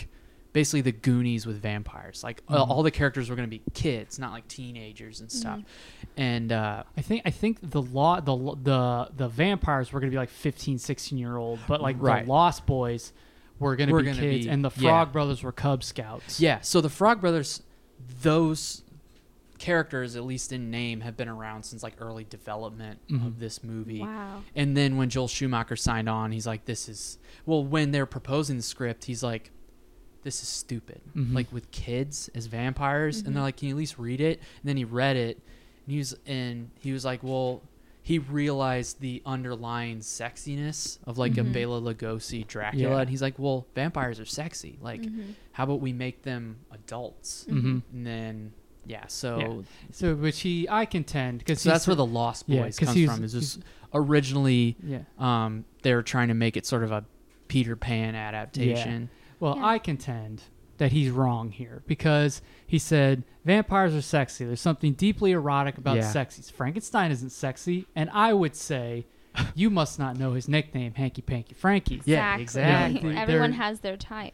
basically the Goonies with vampires. Like all the characters were going to be kids, not like teenagers and stuff. And
I think the vampires were gonna be like 15, 16-year-old, but like
Right.
the Lost Boys were gonna be
gonna
kids,
be-
and the Frog Brothers were Cub Scouts.
yeah, so the Frog Brothers, those characters, at least in name, have been around since like early development of this movie.
Wow.
And then when Joel Schumacher signed on, he's like, when they're proposing the script, he's like, this is stupid. Like with kids as vampires. And they're like, can you at least read it? And then he read it, and he was like, well, he realized the underlying sexiness of like a Bela Lugosi Dracula.
Yeah.
And he's like, well, vampires are sexy. Like, how about we make them adults? And then, so
So, which I contend, because
that's where the Lost
Yeah,
Boys
'cause
comes
he's-
from. Is just originally,
Yeah.
they were trying to make it sort of a Peter Pan adaptation.
Well,
Yeah.
I contend that he's wrong here, because he said vampires are sexy. There's something deeply erotic about
Yeah.
sexy. Frankenstein isn't sexy, and I would say you must not know his nickname, Hanky Panky Frankie.
Yeah,
Exactly.
exactly.
Everyone
They're-
has their type.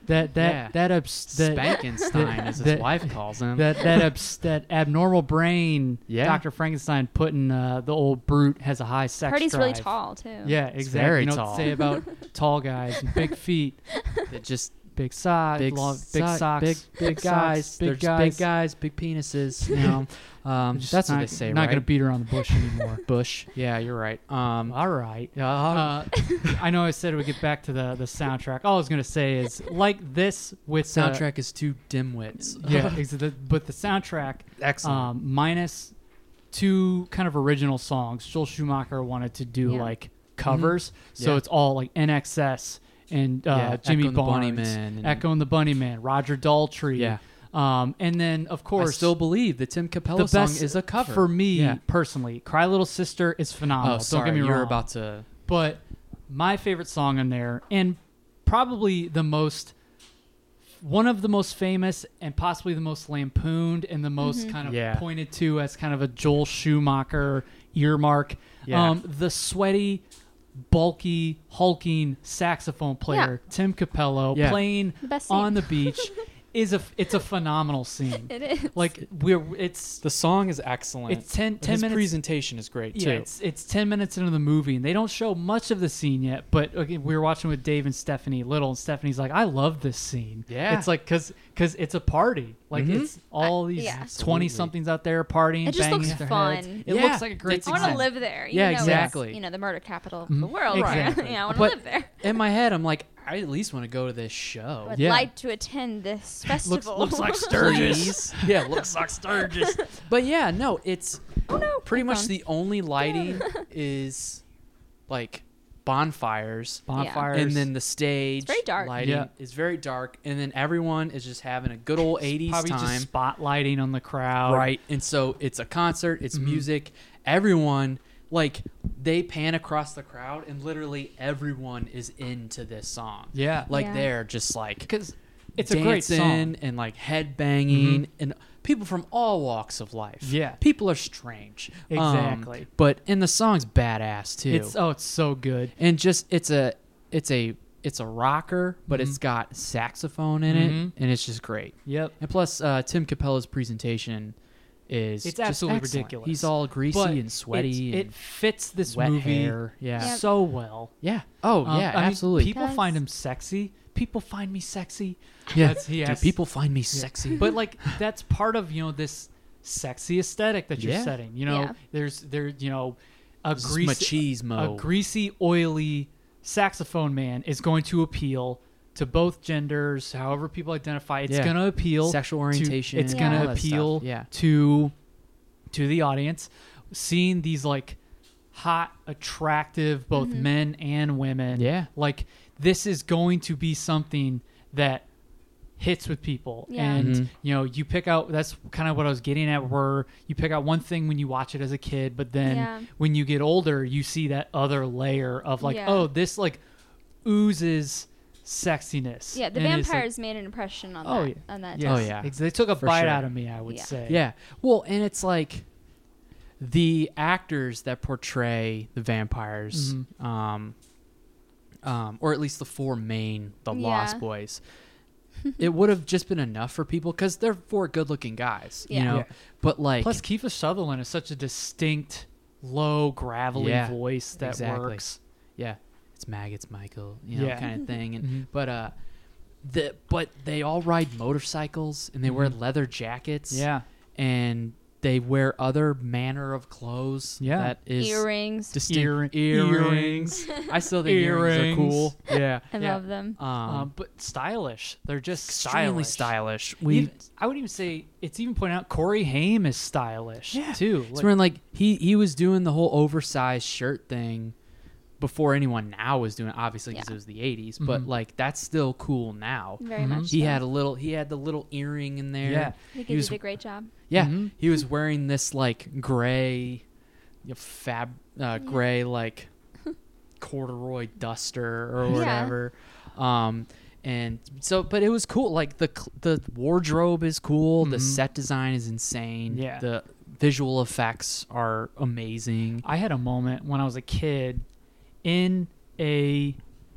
Spankenstein, as his
that-
wife calls him.
that abnormal brain,
Yeah.
Dr. Frankenstein putting the old brute has a high sex
Heard he's really
drive.
tall too.
Yeah, exactly.
very
You know what
tall.
to say about tall guys and big feet,
That just
big size, big socks,
big guys,
socks,
they're just big guys, big penises. You know,
Just
that's what
not-
they say,
Not
right?
gonna beat around the bush anymore.
Bush. Yeah, you're right.
All right. I know I said we'd get back to the soundtrack. All I was gonna say is, like this with
soundtrack is two dimwits.
but the soundtrack,
Excellent.
minus two kind of original songs. Joel Schumacher wanted to do
Yeah.
like covers, so
Yeah.
it's all like NXS and
Yeah,
Jimmy
Echo and the
Barnes,
Bunnymen and-
Echo and the Bunnymen, Roger Daltrey.
Yeah.
And then of
I
course
still believe the Tim Capella
the
song
best
is a cover
for me
Yeah.
personally. Cry Little Sister is phenomenal.
Oh, sorry,
Don't get me
you're
wrong.
about to.
But my favorite song on there, and probably one of the most famous and possibly the most lampooned and the most kind of
Yeah.
pointed to as kind of a Joel Schumacher earmark,
Yeah.
the sweaty, bulky, hulking saxophone player, Tim Capello,
Yeah.
playing
The best
on
scene.
the beach. It's a phenomenal scene.
It is.
Like it's
The song is excellent.
It's 10
His
minutes.
presentation is great too.
Yeah, it's 10 minutes into the movie, and they don't show much of the scene yet. But we were watching with Dave and Stephanie Little, and Stephanie's like, "I love this scene."
Yeah.
it's like because it's a party. Like it's all these
yeah.
20 somethings out there partying.
It just
banging
looks
their
fun.
heads. It
Yeah,
looks like a great
it's
I want
time.
to live there. Even
Yeah,
though
exactly.
It's, the murder capital of the world.
Exactly.
Right? I want to
But
live there.
in my head, I'm like, I at least want to go to this show.
I would
Yeah.
like to attend this festival.
looks like Sturgis.
Please. Yeah, looks like Sturgis. But yeah, no, it's pretty much
phone.
the only lighting is like bonfires.
Bonfires.
And then the stage
very dark.
lighting
Yeah.
is very dark. And then everyone is just having a good old 80s
probably
time.
just spotlighting on the crowd.
Right. And so it's a concert, it's
Mm-hmm.
music. Everyone, like, they pan across the crowd and literally everyone is into this song.
Yeah.
Like,
Yeah.
they're just like,
Because it's a great
dancing
song.
and like head banging and people from all walks of life.
Yeah.
People are strange.
Exactly.
But and the song's badass too.
It's so good.
and just it's a rocker, but
Mm-hmm.
it's got saxophone in it and it's just great.
Yep.
And plus Tim Capella's presentation is
It's
just
absolutely
excellent.
ridiculous.
He's all greasy
But
and sweaty
It
and
fits this
wet
movie
hair. Yeah.
Yep.
so well.
Yeah. Oh, yeah,
I mean,
absolutely.
people
Does.
find him sexy. People find me sexy.
yeah.
he
Dude,
has-
people find me sexy.
But like that's part of this sexy aesthetic that you're
Yeah.
setting.
Yeah.
There's a
This is
greasy,
machismo.
a greasy, oily saxophone man is going to appeal to both genders, however people identify. It's
Yeah.
going to appeal
Sexual
to-
orientation,
it's
Yeah.
going
all
to
that stuff.
appeal
Yeah.
to the audience. Seeing these like hot, attractive, both men and women.
Yeah.
Like this is going to be something that hits with people.
Yeah.
And
Mhm.
you pick out, that's kind of what I was getting at, where you pick out one thing when you watch it as a kid, but then
Yeah.
when you get older, you see that other layer of like,
Yeah.
oh, this like oozes sexiness.
Yeah, the
And it's like-
vampires made an impression on
Oh,
that.
yeah.
On that.
yes.
Oh, yeah.
They took a
For
bite
sure.
out of me, I would
Yeah.
say.
Yeah. Well, and it's like the actors that portray the vampires,
Mm-hmm.
or at least the four main, the
Yeah.
Lost Boys, it would have just been enough for people because they're 4 good-looking guys, you
Yeah.
know.
Yeah.
But like,
Plus, Kiefer Sutherland is such a distinct, low, gravelly
Yeah,
voice that
exactly.
works.
yeah, it's maggots, Michael, you know,
Yeah.
kind of thing. And
Mhm.
but they all ride motorcycles and they wear leather jackets.
Yeah.
and they wear other manner of clothes.
Yeah.
that is
Earrings.
distinct.
Earrings.
I still think earrings are cool. Yeah,
I
Yeah.
love them.
But stylish. They're just
extremely
stylish.
stylish.
I would even say it's even pointed out Corey Haim is stylish too.
It's when like he was doing the whole oversized shirt thing before anyone now was doing it, obviously because
Yeah.
it was the 80s, but like that's still cool now.
Very much.
He
so.
had the little earring in there.
Yeah.
I think
he
he
was-
did a great job.
Yeah,
Mhm.
he was wearing this like gray, gray like corduroy duster or
Yeah.
whatever. And so, but it was cool. Like the wardrobe is cool. The set design is insane.
Yeah.
The visual effects are amazing.
I had a moment when I was a kid in it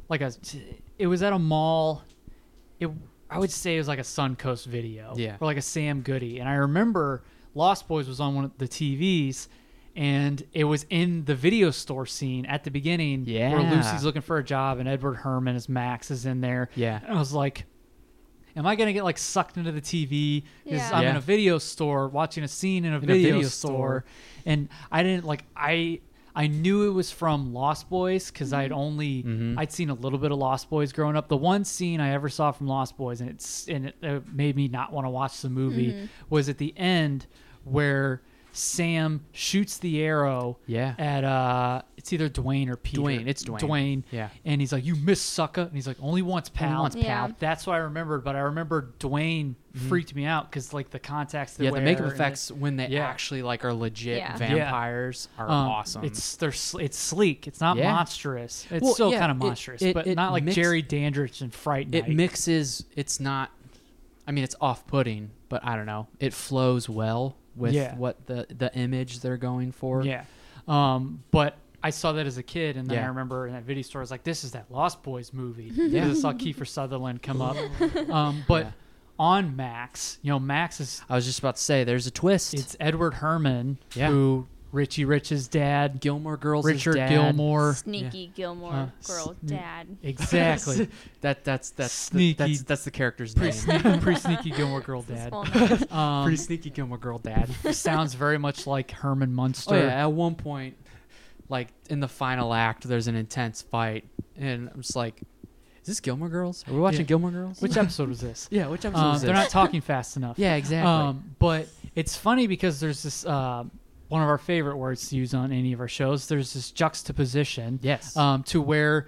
was at a mall. I would say it was like a Suncoast video.
Yeah.
Or like a Sam Goody. And I remember Lost Boys was on one of the TVs and it was in the video store scene at the beginning where
Yeah.
Lucy's looking for a job and Edward Herman as Max is in there.
Yeah.
And I was like, am I going to get like sucked into the TV? Because
Yeah.
I'm in
Yeah.
a video store watching a scene in a video store. And I didn't like, I knew it was from Lost Boys because I'd only I'd seen a little bit of Lost Boys growing up. The one scene I ever saw from Lost Boys, and it made me not want to watch the movie, was at the end where Sam shoots the arrow
Yeah.
at it's either Dwayne or Peter.
Dwayne. It's Dwayne.
Dwayne.
Yeah.
And he's like, "You miss sucker," and he's like, "Only once, pal."
once,
pal. Yeah.
That's what I remembered. But I remember Dwayne freaked me out because like the contacts. They
Yeah, the
wear
makeup
and
effects when they
Yeah.
actually like are legit
Yeah.
vampires are awesome.
It's sleek. It's not
Yeah.
monstrous. It's
Well,
still
yeah,
kind of
it-
monstrous,
it-
but
it
not like
mix-
Jerry Dandridge and Fright Night.
it mixes. It's not. I mean, it's off-putting, but I don't know. It flows well with
Yeah.
what the image they're going for.
Yeah. But I saw that as a kid, and then
Yeah.
I remember in that video store, I was like, "This is that Lost Boys movie."
Yeah.
Because I saw Kiefer Sutherland come up. But
Yeah.
on Max, Max is
I was just about to say, there's a twist.
it's Edward Herman,
Yeah.
who Richie Rich's dad,
Gilmore Girls.
Richard
dad.
Gilmore.
Sneaky Gilmore girl dad.
Exactly.
That's
Sneaky.
that's the character's
Pretty
name.
sneaky Gilmore Girl dad.
Well, nice.
Pretty sneaky Gilmore Girl dad.
Sounds very much like Herman Munster.
Oh yeah, at one point, like in the final act, there's an intense fight, and I'm just like, "Is this Gilmore Girls? Are we watching
Yeah.
Gilmore Girls?"
Which episode was this?
Yeah, which episode is
They're
this?
not talking fast enough.
Yeah, exactly.
But it's funny because there's this one of our favorite words to use on any of our shows. There's this juxtaposition.
Yes.
To where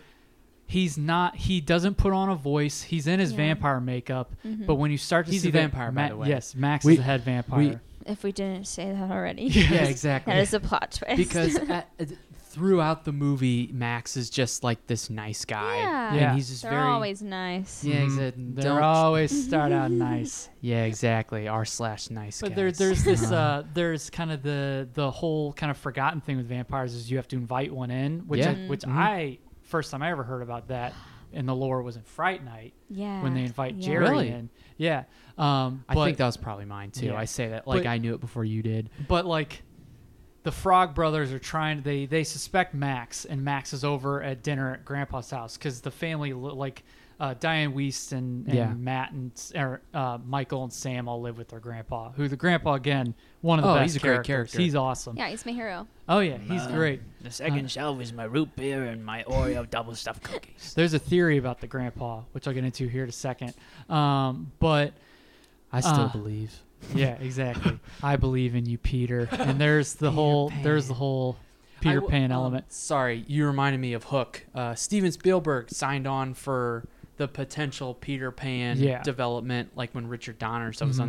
he doesn't put on a voice. He's in his
Yeah.
vampire makeup. But when you start to
He's
see
a
that
vampire, by the way.
Yes, Max
We-
is a head vampire.
If we didn't say that already.
Yeah, exactly.
That is a plot twist.
because throughout the movie, Max is just like this nice guy.
Yeah.
Yeah.
And he's just
They're
very
always nice.
Yeah, exactly.
They always start out nice.
Yeah, exactly. R/nice.
But
guys.
there's this there's kind of the whole kind of forgotten thing with vampires is you have to invite one in, which
Yeah.
I first time I ever heard about that in the lore was in Fright Night
Yeah.
when they invite
Yeah.
Jerry
Really?
in. Yeah.
I
But-
think that was probably mine too.
Yeah.
I say that like
But-
I knew it before you did.
But like the Frog Brothers are trying. They suspect Max, and Max is over at dinner at Grandpa's house because the family like Diane Wiest and
Yeah.
Matt and Michael and Sam all live with their grandpa. Who the grandpa again, one of the
Oh,
best
he's a great
characters.
character.
He's awesome.
Yeah, he's my hero.
Oh yeah, he's great.
The second shelf is my root beer and my Oreo double stuffed cookies.
There's a theory about the grandpa, which I'll get into here in a second. But
I still
Uh,
believe.
yeah, exactly. I believe in you, Peter. And there's the whole Peter Pan element.
Sorry, you reminded me of Hook. Steven Spielberg signed on for the potential Peter Pan
Yeah.
development, like when Richard Donner and stuff was on there.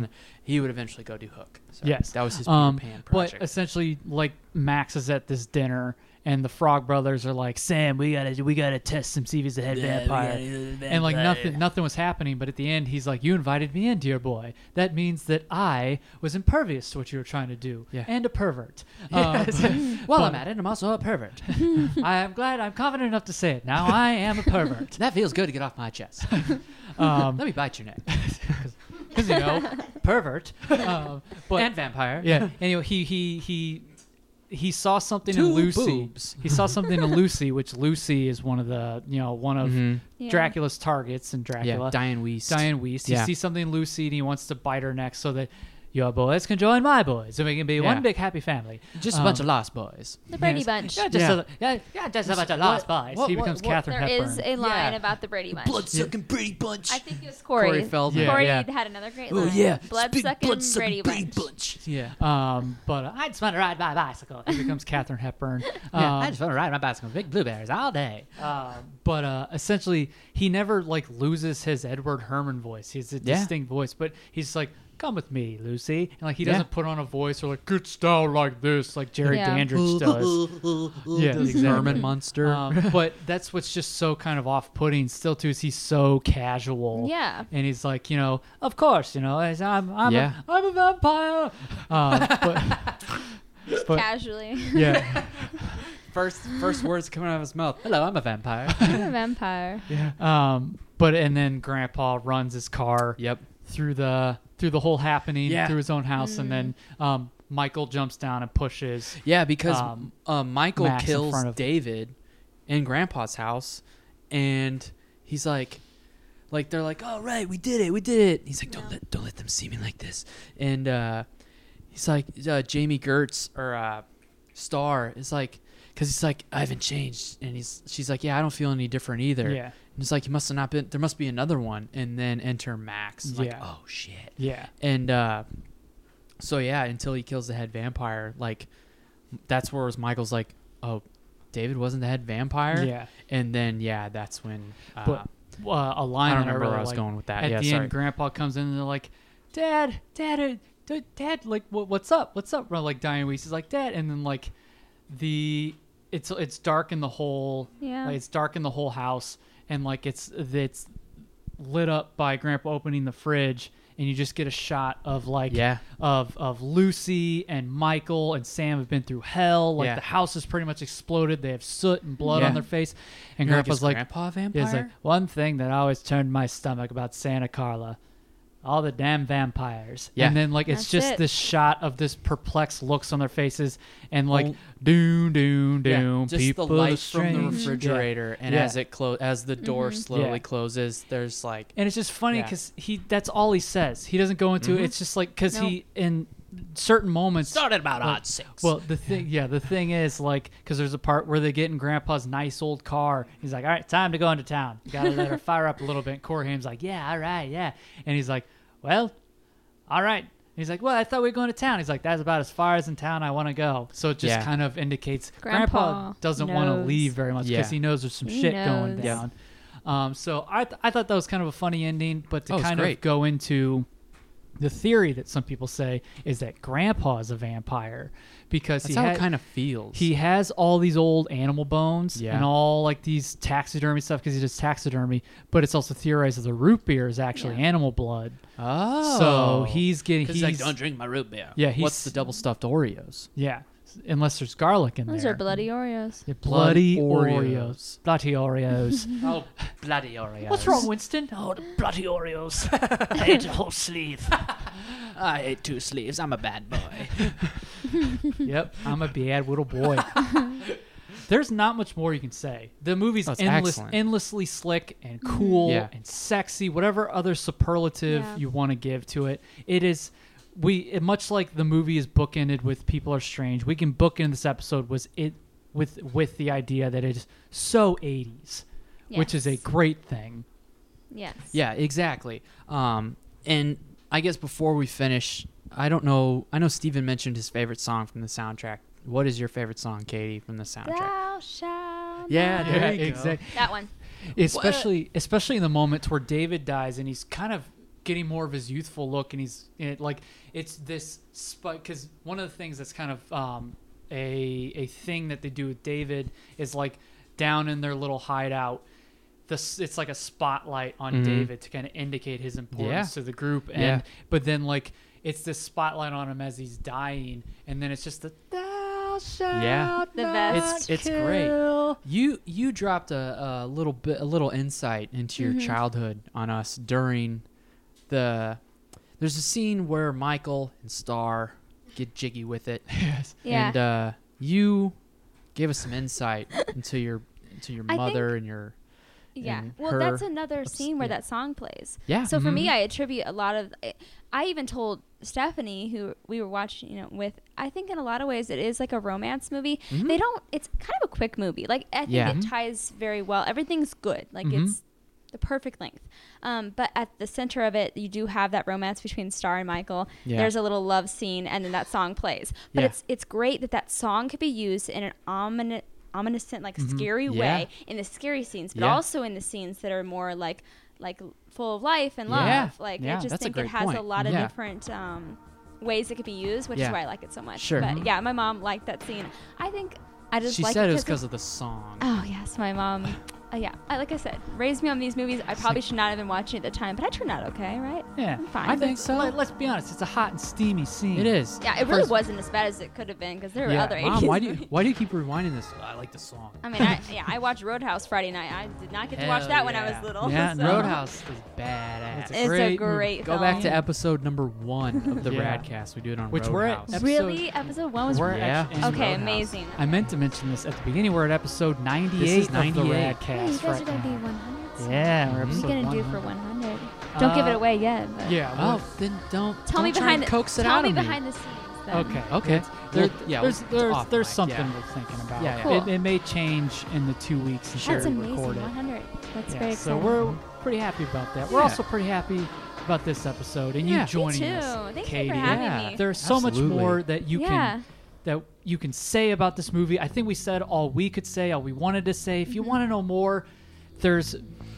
he would eventually go do Hook. So
Yes.
that was his Peter Pan project.
But essentially, like, Max is at this dinner, and the Frog Brothers are like, Sam, we gotta test him, see if he's a head vampire. And like nothing was happening, but at the end he's like, you invited me in, dear boy. That means that I was impervious to what you were trying to do.
Yeah.
And a pervert.
While I'm at it, I'm also a pervert.
I'm confident enough to say it. Now I am a pervert.
That feels good to get off my chest. Let me bite your neck.
Because, pervert. But,
And vampire.
yeah. Anyway, he saw something in Lucy.
Boobs.
He saw something in Lucy, which Lucy is one of
Yeah.
Dracula's targets in
Yeah,
Dracula.
Diane Wiest.
Diane Wiest.
Yeah.
He sees something in Lucy and he wants to bite her neck so that your boys can join my boys and we can be
Yeah.
one big happy family.
Just a bunch of lost boys.
The Brady
Yes.
Bunch.
Yeah, just a bunch of lost boys. He becomes Katharine
There
Hepburn.
is a line
Yeah.
about the Brady Bunch.
Blood-sucking Brady Bunch.
I think it was Corey.
Corey Feldman.
Yeah.
Corey
yeah.
had another great
Oh,
line.
yeah.
Blood-sucking Brady Bunch.
Yeah.
But I just want to ride my bicycle. He becomes Katharine Hepburn.
I just want to ride my bicycle. Big blueberries all day.
But essentially, he never like loses his Edward Herman voice. He has a
Yeah.
distinct voice, but he's like, "Come with me, Lucy," and like he
Yeah.
doesn't put on a voice or like "Get down like this," like Jerry
Yeah.
Dandridge does. Yeah, exactly.
Herman Munster.
But that's what's just so kind of off-putting still too is he's so casual.
Yeah.
and he's like, of course, as I'm
Yeah.
I'm a vampire. But
Casually.
yeah.
First words coming out of his mouth. Hello, I'm a vampire.
I'm a vampire.
But and then Grandpa runs his car
Yep.
through the whole happening
Yeah.
through his own house, and then Michael jumps down and pushes.
Yeah, because Michael
Max in
kills
front of-
David in Grandpa's house, and he's like they're like, "Oh right, we did it." He's like, "Don't let them see me like this." And he's like, Jamie Gertz or Star is like, because he's like, "I haven't changed," and she's like, "Yeah, I don't feel any different either."
Yeah.
And it's like, "You must have not been. There must be another one." And then enter Max. Like,
Yeah.
oh shit.
Yeah.
And so yeah, until he kills the head vampire, like that's where Michael's like, "Oh, David wasn't the head vampire."
Yeah.
And then yeah, that's when.
But a line
I
that
don't remember
really
where I was
like,
going with that.
At
Yeah,
the
sorry.
end, Grandpa comes in and they're like, "Dad, like what's up? What's up?" Like Diane Weiss is like, "Dad," and then like it's dark in the whole it's dark in the whole house, and like it's lit up by Grandpa opening the fridge, and you just get a shot of like
Yeah.
of Lucy and Michael and Sam have been through hell. Like
Yeah.
the house is pretty much exploded. They have soot and blood
Yeah.
on their face, and
You're like,
Grandpa's
"Is
like,
Grandpa a
yeah,
vampire?"
it's like, one thing that always turned my stomach about Santa Carla, all the damn vampires.
Yeah.
And then like it's
That's
just
it.
this shot of this perplexed looks on their faces, and like
Oh.
doom,
Yeah, just
people
the
are
light from the
strange.
refrigerator, and
Yeah.
as the door slowly
Yeah.
closes, there's like
And it's just funny
Yeah.
because that's all he says. He doesn't go into it. It's just like because he in certain moments
Started about
like-
odd 6.
Well, the thing is like because there's a part where they get in Grandpa's nice old car. He's like, "All right, time to go into town. You gotta let her fire up a little bit." And Corey Haim's like, "Yeah, all right, yeah." And he's like, "Well, all right." And he's like, "Well, I thought we were going to town." He's like, "That's about as far as in town I want to go." So it just
Yeah.
kind of indicates
Grandpa
Grandpa doesn't want to
knows.
leave very much because
Yeah.
he knows there's some
He
shit going
knows.
down. So I thought that was kind of a funny ending, but to
Oh, it's
kind
great.
of go into the theory that some people say is that Grandpa is a vampire because
that's how it kind of feels.
he has all these old animal bones
Yeah.
and all like these taxidermy stuff because he does taxidermy, but it's also theorized that the root beer is actually
Yeah.
animal blood.
oh,
So he's getting
He's like, don't drink my root beer.
yeah he's
what's the double stuffed Oreos?
yeah unless there's garlic in
Those
there.
are bloody Oreos.
Yeah, bloody
Blood
Oreos. Bloody Oreos.
Oh, bloody Oreos.
What's wrong, Winston?
Oh, the bloody Oreos. I ate a whole sleeve. I ate 2 sleeves. I'm a bad boy.
Yep, I'm a bad little boy. There's not much more you can say. The movie's
Oh, it's excellent.
endlessly slick and cool
Yeah.
and sexy, whatever other superlative
Yeah.
you want to give to it. It is much like the movie is bookended with People Are Strange. We can bookend this episode with the idea that it is so 80s, which is a
Yes.
great thing.
Yes.
Yeah, exactly. And I guess before we finish, I don't know. I know Steven mentioned his favorite song from the soundtrack. What is your favorite song, Katie, from the soundtrack?
Thou shalt
Yeah,
not-
there you go.
exactly.
That one.
Especially in the moment where David dies and he's kind of getting more of his youthful look, and it's this because one of the things that's kind of a thing that they do with David is like down in their little hideout. It's like a spotlight on David to kind of indicate his importance to the group, and but then like it's this spotlight on him as he's dying, and then it's just the thou shalt
The
not
best.
It's great. You dropped a little insight into your childhood on us during there's a scene where Michael and Star get jiggy with it.
Yes.
Yeah.
And you gave us some insight into your
I
mother and your
Yeah.
and
Well,
her
that's another scene where
yeah.
that song plays.
Yeah.
So for me, I attribute a lot of. I even told Stephanie, who we were watching, with. I think in a lot of ways it is like a romance movie. They don't. It's kind of a quick movie. Like I think it ties very well. Everything's good. Like it's the perfect length. But at the center of it, you do have that romance between Star and Michael.
Yeah.
There's a little love scene, and then that song plays. But
Yeah.
it's great that song could be used in an ominous, like scary way in the scary scenes, but also in the scenes that are more like full of life and love.
Yeah.
Like
Yeah,
I just
that's a
think it
great
has a
point.
lot of
Yeah.
different ways it could be used, which is why I like it so much.
Sure.
But yeah, my mom liked that scene. I think I just
She
like
said
it
it was because of the song.
Oh yes, my mom. Like I said, raised me on these movies. I probably should not have been watching at the time, but I turned out okay, right?
Yeah,
I'm fine.
I think so. Let's be honest; it's a hot and steamy scene.
It is.
Yeah, it really wasn't as bad as it could have been because there were other 80s
Mom, why do
movies.
you keep rewinding this? I like the song.
I mean, I watched Roadhouse Friday night. I did not get to watch
Hell
that when I
yeah.
was little.
Yeah,
so.
Roadhouse is badass.
It's
It's a great
Go
film.
back to episode number 1 of the
Yeah.
Radcast. We do it on
Which we're at
Roadhouse.
Really? Episode 1 was
We're
Yeah.
actually in
okay,
Roadhouse.
amazing.
I meant to mention this at the beginning. We're at episode 98
This is
of
98.
the
Hey, you
Radcast
guys are
right
gonna be
now.
100. soon.
Yeah, we're
What are
episode
you gonna do
100.
for 100? Don't give it away yet. But
Yeah.
Oh, then don't
Tell me
don't try
behind
and coax it
tell
out
me
of me.
behind the scenes. Then.
Okay.
Okay.
There,
Yeah,
there's
it's
there's
off
there's
mic,
something
yeah.
we're thinking about.
Yeah, yeah.
Cool.
It may change in the 2 weeks
That's
until we
amazing.
record it.
100. That's
Yeah,
very
so
exciting.
we're pretty happy about that. We're
Yeah.
also pretty happy about this episode and
Yeah.
you
Me
joining
too.
us,
Thank you for
Katie.
having me.
There's so much
Absolutely.
more that you
Yeah.
can say about this movie. I think we said all we could say, all we wanted to say. If you want to know more, there's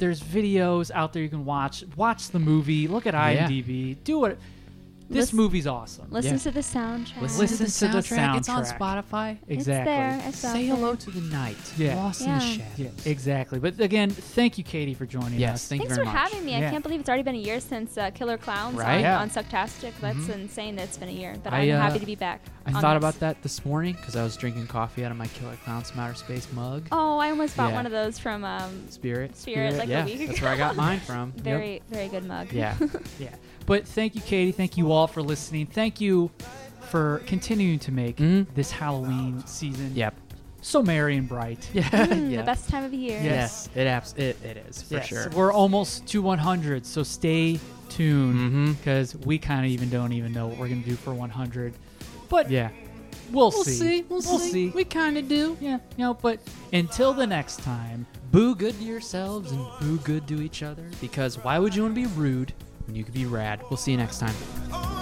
videos out there you can watch. Watch the movie. Look at IMDb. Do it. This
Listen-
movie's awesome.
Listen
Yeah.
to the soundtrack.
Listen to the soundtrack.
It's on Spotify.
Exactly.
It's there. It's out
Say
there.
hello to the night.
Yeah.
Lost in
Yeah.
the shadows.
Yeah, exactly. But again, thank you, Katie, for joining
Yes,
us.
thank you
Thanks
very
for
much.
having me.
Yeah.
I can't believe it's already been a year since Killer Clowns
Right?
on,
Yeah.
on Sucktastic. That's insane that it's been a year. But
I,
I'm happy to be back.
I
on
thought
this.
about that this morning because I was drinking coffee out of my Killer Clowns from Outer Space mug.
Oh, I almost bought
Yeah.
one of those from
Spirit.
Spirit like
yeah,
a week ago.
that's where I got mine from. Yep.
Very, very good mug.
Yeah.
Yeah. But thank you, Katie. Thank you all for listening. Thank you for continuing to make
Mhm.
this Halloween season
Yep.
so merry and bright.
Yeah.
The best time of the year.
Yes.
Yes. It is for
Yes.
sure.
We're almost to 100, so stay tuned
Mhm.
because we kind of even don't even know what we're going to do for 100. But
Yeah.
we'll see.
We'll see. We kind of do.
Yeah, but until the next time,
Boo good to yourselves and boo good to each other because why would you want to be rude when you could be rad? We'll see you next time.
Oh,